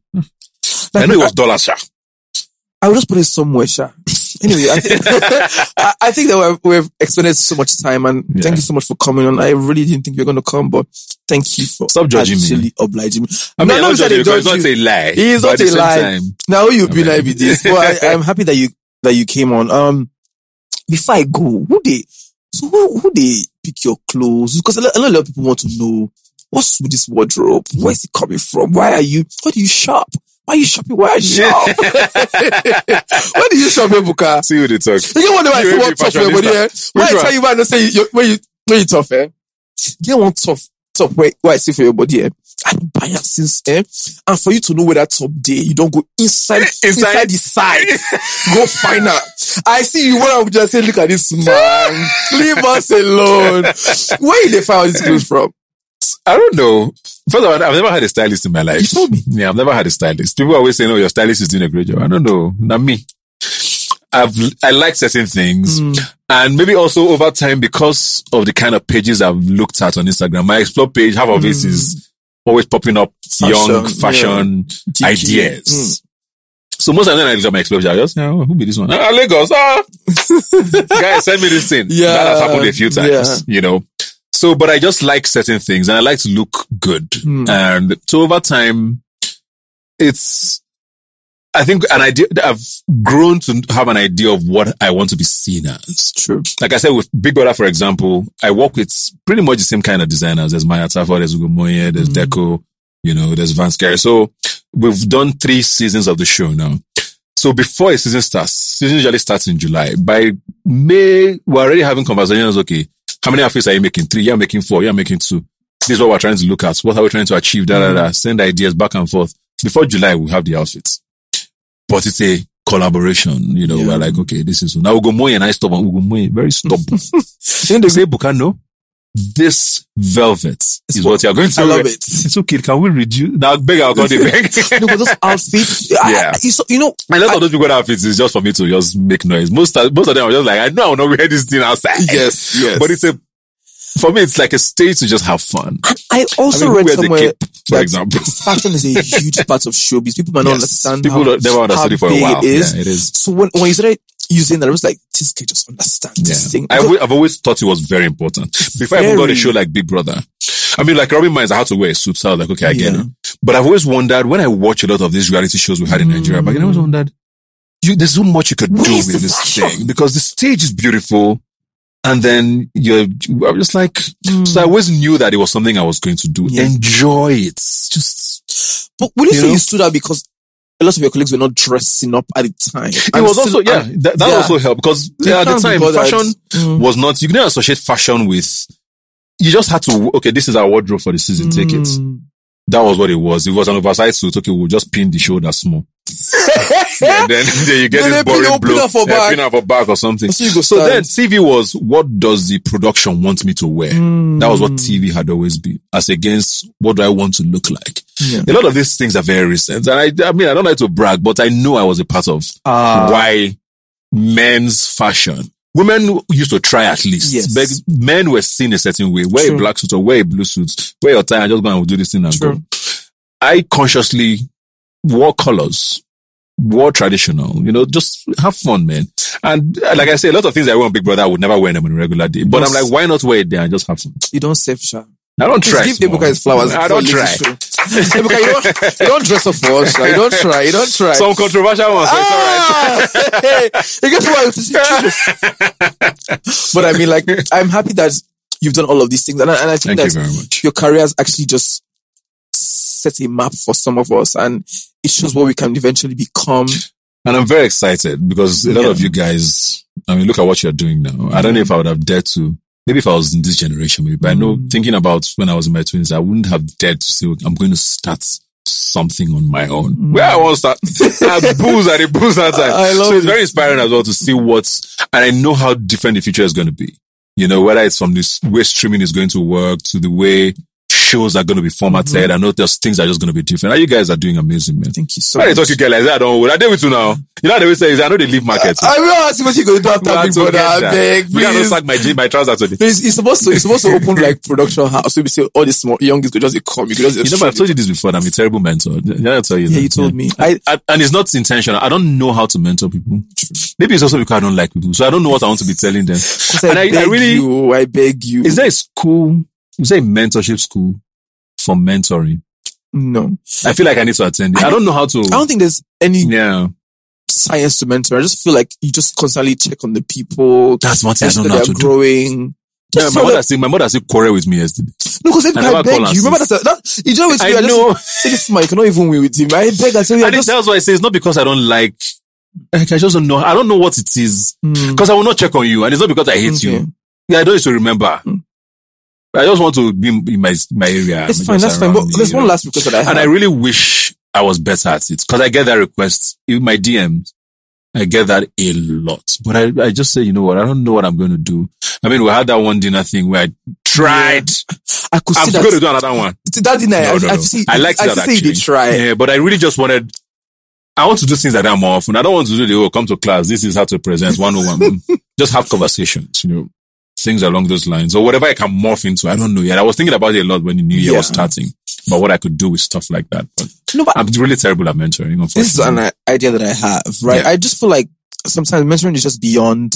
I know it was dollars, Sha. I will just put it somewhere, Sha. Anyway, I think that we've expended so much time, and thank you so much for coming on. I really didn't think you were going to come, but thank you for stop judging me. Obliging me. I mean, I'm not judging because it's not a lie. It is not a lie. Now you've been like this. But I'm happy that you came on. Before I go, who they pick your clothes? Because a lot of people want to know what's with this wardrobe. Where is it coming from? Where do you shop? Why are you shopping? Why are you shop? Where do you shop, Ebuka? See who they talk. You want to buy one top for everybody here? Why I tell you why I don't say when you tough, eh? Get one top where I see for your body, eh? I don't buy it since, eh? And for you to know where that top day, you don't go inside the side. Go find out. I see you when I would just say, look at this man. Leave us alone. Where did they find all these clothes from? I don't know. First of all, I've never had a stylist in my life. You told me. Yeah, I've never had a stylist. People always say, no, your stylist is doing a great job. I don't know. Not me. I like certain things. And maybe also over time, because of the kind of pages I've looked at on Instagram, my explore page, half of it is always popping up young fashion ideas. So most of the time when I look at my explosion, I just, who be this one? Lagos. Guys, send me this thing. Yeah. That has happened a few times, you know. So, but I just like certain things and I like to look good. And so over time, I think an idea, I've grown to have an idea of what I want to be seen as. True. Like I said, with Big Brother, for example, I work with pretty much the same kind of designers. There's Maya Tafo, there's Ugo Moye, there's Deco, you know, there's Vance Gary. So we've done 3 seasons of the show now. So before a season starts, season usually starts in July. By May, we're already having conversations. Okay, how many outfits are you making? 3, you're making 4, you're making 2. This is what we're trying to look at. What are we trying to achieve? Send ideas back and forth. Before July, we have the outfits. But it's a collaboration, you know, we're like, okay, this is, now Ugo Moye and I stop on Ugo Moye, very stubborn. Then they say, Bukano, this velvet is what you're going to I love wear. it. It's okay, can we reduce? Now, beg, I'll go to beg. No, but those outfits, you know, a lot of those people outfits is just for me to just make noise. Most of them are just like, I know I will not wear this thing outside. Yes. But for me, it's like a stage to just have fun. I also read somewhere for example, fashion is a huge part of showbiz. People might not understand. People never understood it for a while. It is. Yeah, it is. So when you started using that, I was like, this guy just understand this thing. I've always thought it was very important. Before I even got a show like Big Brother, I mean, like Robin Mines, I had to wear a suit. So I was like, okay, I get it. But I've always wondered, when I watch a lot of these reality shows we had in Nigeria, but I always wondered, there's so much you could do with this thing because the stage is beautiful. And then I'm just like, so I always knew that it was something I was going to do. Yeah. Enjoy it. But will you say you stood out because a lot of your colleagues were not dressing up at the time? It was also, that also helped because at the time, fashion was not, you didn't associate fashion with, you just had to, okay, this is our wardrobe for the season, take it. That was what it was. It was an oversized suit. Okay, we'll just pin the shoulder small. And then you get this boring blue. Pin up for back or something. So then TV was, what does the production want me to wear? That was what TV had always been, as against what do I want to look like? Yeah. A lot of these things are very recent. And I mean, I don't like to brag, but I know I was a part of why men's fashion. Women used to try at least. Yes. But men were seen a certain way. Wear a black suit or wear a blue suit. Wear your tie and just go and do this thing and go. I consciously wore colors, wore traditional, you know, just have fun, man. And like I say, a lot of things I wear on Big Brother, I would never wear them on a regular day. But I'm like, why not wear it there and just have fun? You don't save sharp. I don't try. Give Ebuka his flowers. I don't try. Ebuka, you don't dress up for us. You don't try. Some controversial ones. It's all right. But I mean, like, I'm happy that you've done all of these things. And I think that very much. Your career has actually just set a map for some of us. And it shows what we can eventually become. And I'm very excited because a lot of you guys, I mean, look at what you're doing now. I don't know if I would have dared to. Maybe if I was in this generation, maybe. But I know, thinking about when I was in my 20s, I wouldn't have dared to say, I'm going to start something on my own. Where I want to start. I booze that time. So it's very inspiring as well to see and I know how different the future is going to be. You know, whether it's from this way streaming is going to work to the way shows are going to be formatted. I know there's things that are just going to be different. You guys are doing amazing, man. Thank you so much. I talk to you like that. I deal with you now. You know what they will say is I know they leave market. I will ask what you going to do after Big Brother. I beg, please. We can't sack my trousers today. Please, it's supposed to open like production house. So we say all the small youngest could just come. You know, I've told you this before. I'm a terrible mentor. I tell you. Yeah, you told me. And it's not intentional. I don't know how to mentor people. Maybe it's also because I don't like people. So I don't know what I want to be telling them. And I beg you. Is there a school? Is there a mentorship school for mentoring? No. I feel like I need to attend it. I don't know how to. I don't think there's any science to mentor. I just feel like you just constantly check on the people. That's what I don't know how to growing. Yeah, my mother still quarreled with me yesterday. No, because I beg you. Remember that you don't I know. Say this man, you cannot even win with him. I beg, I tell you. That's why I say it's not because I don't like I just don't know. I don't know what it is. Because I will not check on you. And it's not because I hate you. Yeah, I don't need to remember. I just want to be in my area. It's fine, that's fine. But there's one last request that I have. And I really wish I was better at it. Because I get that request. In my DMs, I get that a lot. But I just say, you know what? I don't know what I'm going to do. I mean, we had that one dinner thing where I tried. I could see I'm going to do another one. That dinner, I liked that actually. You did try. Yeah, but I really just wanted... I want to do things like that more often. I don't want to do come to class. This is how to present 101. Just have conversations, you know, things along those lines or whatever I can morph into. I don't know yet. I was thinking about it a lot when the new year was starting. about what I could do with stuff like that. But I'm really terrible at mentoring. This is an idea that I have, right? Yeah. I just feel like sometimes mentoring is just beyond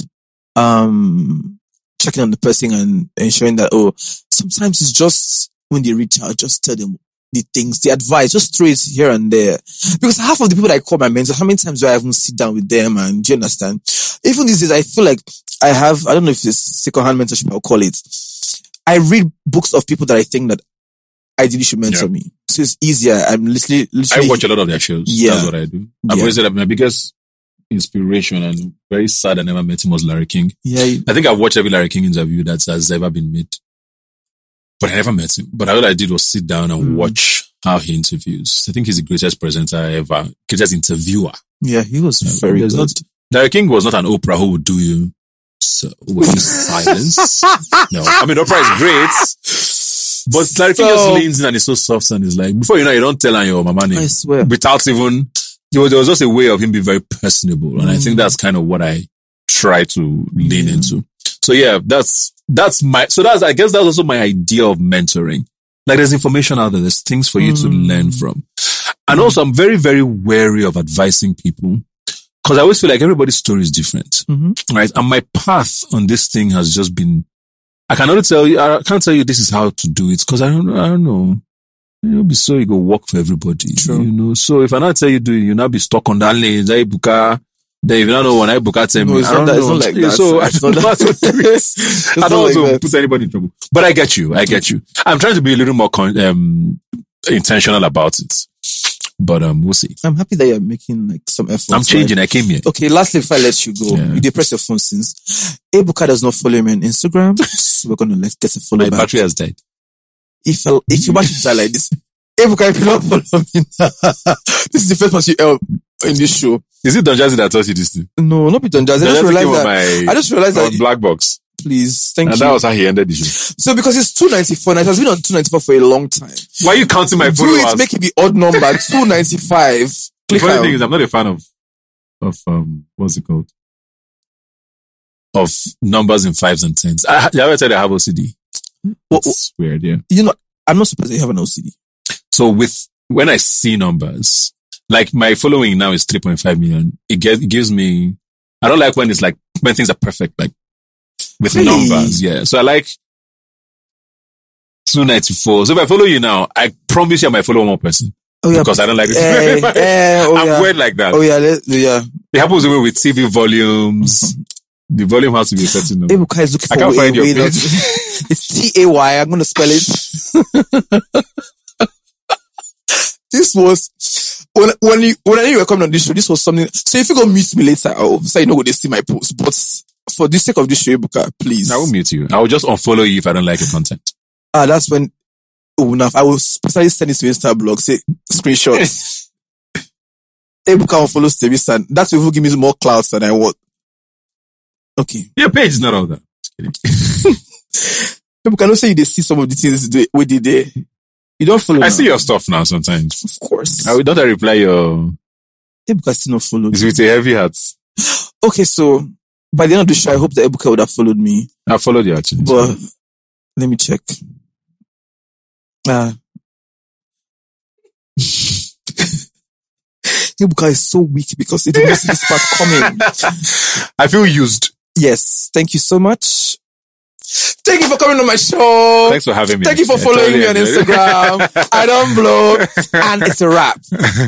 checking on the person and ensuring that, sometimes it's just when they reach out, just tell them the things, the advice, just throw it here and there. Because half of the people that I call my mentors, how many times do I even sit down with them? And do you understand? Even these days, I feel like I don't know if it's second-hand mentorship, I'll call it. I read books of people that I think that ideally should mentor me. So it's easier. I'm literally I watch a lot of their shows. Yeah. That's what I do. I've always said that my biggest inspiration and very sad I never met him was Larry King. Yeah. I think I've watched every Larry King interview that has ever been made. But I never met him. But all I did was sit down and watch how he interviews. I think he's the greatest presenter ever, greatest interviewer. Yeah, he was very good. Larry King was not an Oprah who would do you with his silence. No, I mean, Oprah is great. But Larry King just leans in and is so soft and is like, before you know, you don't tell her your mama name. I swear. Without even, there was just a way of him being very personable. And I think that's kind of what I try to lean into. So yeah, I guess that's also my idea of mentoring. Like there's information out there, there's things for you to learn from. And also I'm very, very wary of advising people because I always feel like everybody's story is different. Right? And my path on this thing has just been, I can't tell you this is how to do it because I don't know. It'll be so you go work for everybody. True. You know, so if I not tell you do it, you'll not be stuck on that lane. Then if you don't know when I book at them, it's not like that. So I don't know how to do it. I don't want to put anybody in trouble. But I get you. I'm trying to be a little more intentional about it. But we'll see. I'm happy that you're making like some effort. I'm changing. I came here. Okay, lastly, if I let you go, you depress your phone since Ebuka does not follow me on Instagram. So we're gonna get a follow back. My battery has died. If your battery died like this, Ebuka, if you don't follow me now, this is the first person you help in this show. Is it Don Jazzy that taught you this thing? No, not be Don Jazzy. I just realized that. Black box. Please, thank you. And that was how he ended the show. So because it's 294, and it has been on 294 for a long time. Why are you counting my followers? Do it, make it the odd number, 295. The funny thing is, I'm not a fan of what's it called? Of numbers in 5s and 10s. I ever tell you I have OCD? That's weird, yeah. You know, I'm not surprised that you have an OCD. So when I see numbers, like my following now is 3.5 million. It gives me, I don't like when things are perfect, like with numbers. Yeah. So I like 294. So if I follow you now, I promise you I might follow one more person. Oh, yeah. Because I don't like it. I'm weird like that. Oh yeah. It happens with TV volumes. The volume has to be a certain number. Ebuka is looking for I can't find your page. It's TAY. I'm going to spell it. This was when I knew you were coming on this show. This was something. So if you go mute me later, I'll say you know they see my post. But for the sake of this show, Ebuka, please. I will mute you. I will just unfollow you if I don't like your content. That's when. Enough. I will specially send it to Insta blog. Say screenshot. Ebuka unfollows Tebisa. That will give me more clouds than I want. Okay. Your page is not all that. People cannot say they see some of the things we did there. You don't follow. I see your stuff now sometimes. Of course. I will not reply your. Ebuka still not follow. It's with a heavy heart. Okay, so by the end of the show, I hope that Ebuka would have followed me. I followed you actually. But let me check. Ebuka is so weak because it didn't see this part coming. I feel used. Yes. Thank you so much. Thank you for coming on my show. Thanks for having me. Thank you for following me on Instagram. I don't blow. And it's a wrap.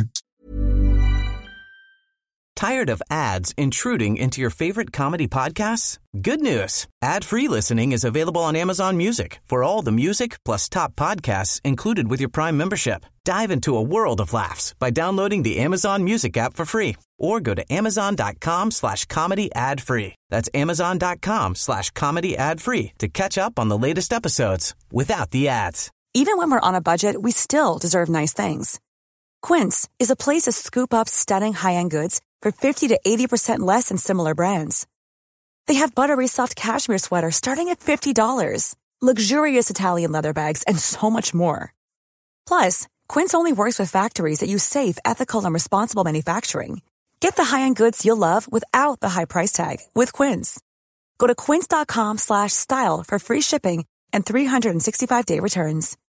Tired of ads intruding into your favorite comedy podcasts? Good news. Ad-free listening is available on Amazon Music for all the music plus top podcasts included with your Prime membership. Dive into a world of laughs by downloading the Amazon Music app for free or go to amazon.com/comedy ad-free. That's amazon.com/comedy ad-free to catch up on the latest episodes without the ads. Even when we're on a budget, we still deserve nice things. Quince is a place to scoop up stunning high-end goods for 50 to 80% less than similar brands. They have buttery soft cashmere sweaters starting at $50, luxurious Italian leather bags, and so much more. Plus, Quince only works with factories that use safe, ethical, and responsible manufacturing. Get the high-end goods you'll love without the high price tag with Quince. Go to quince.com/style for free shipping and 365-day returns.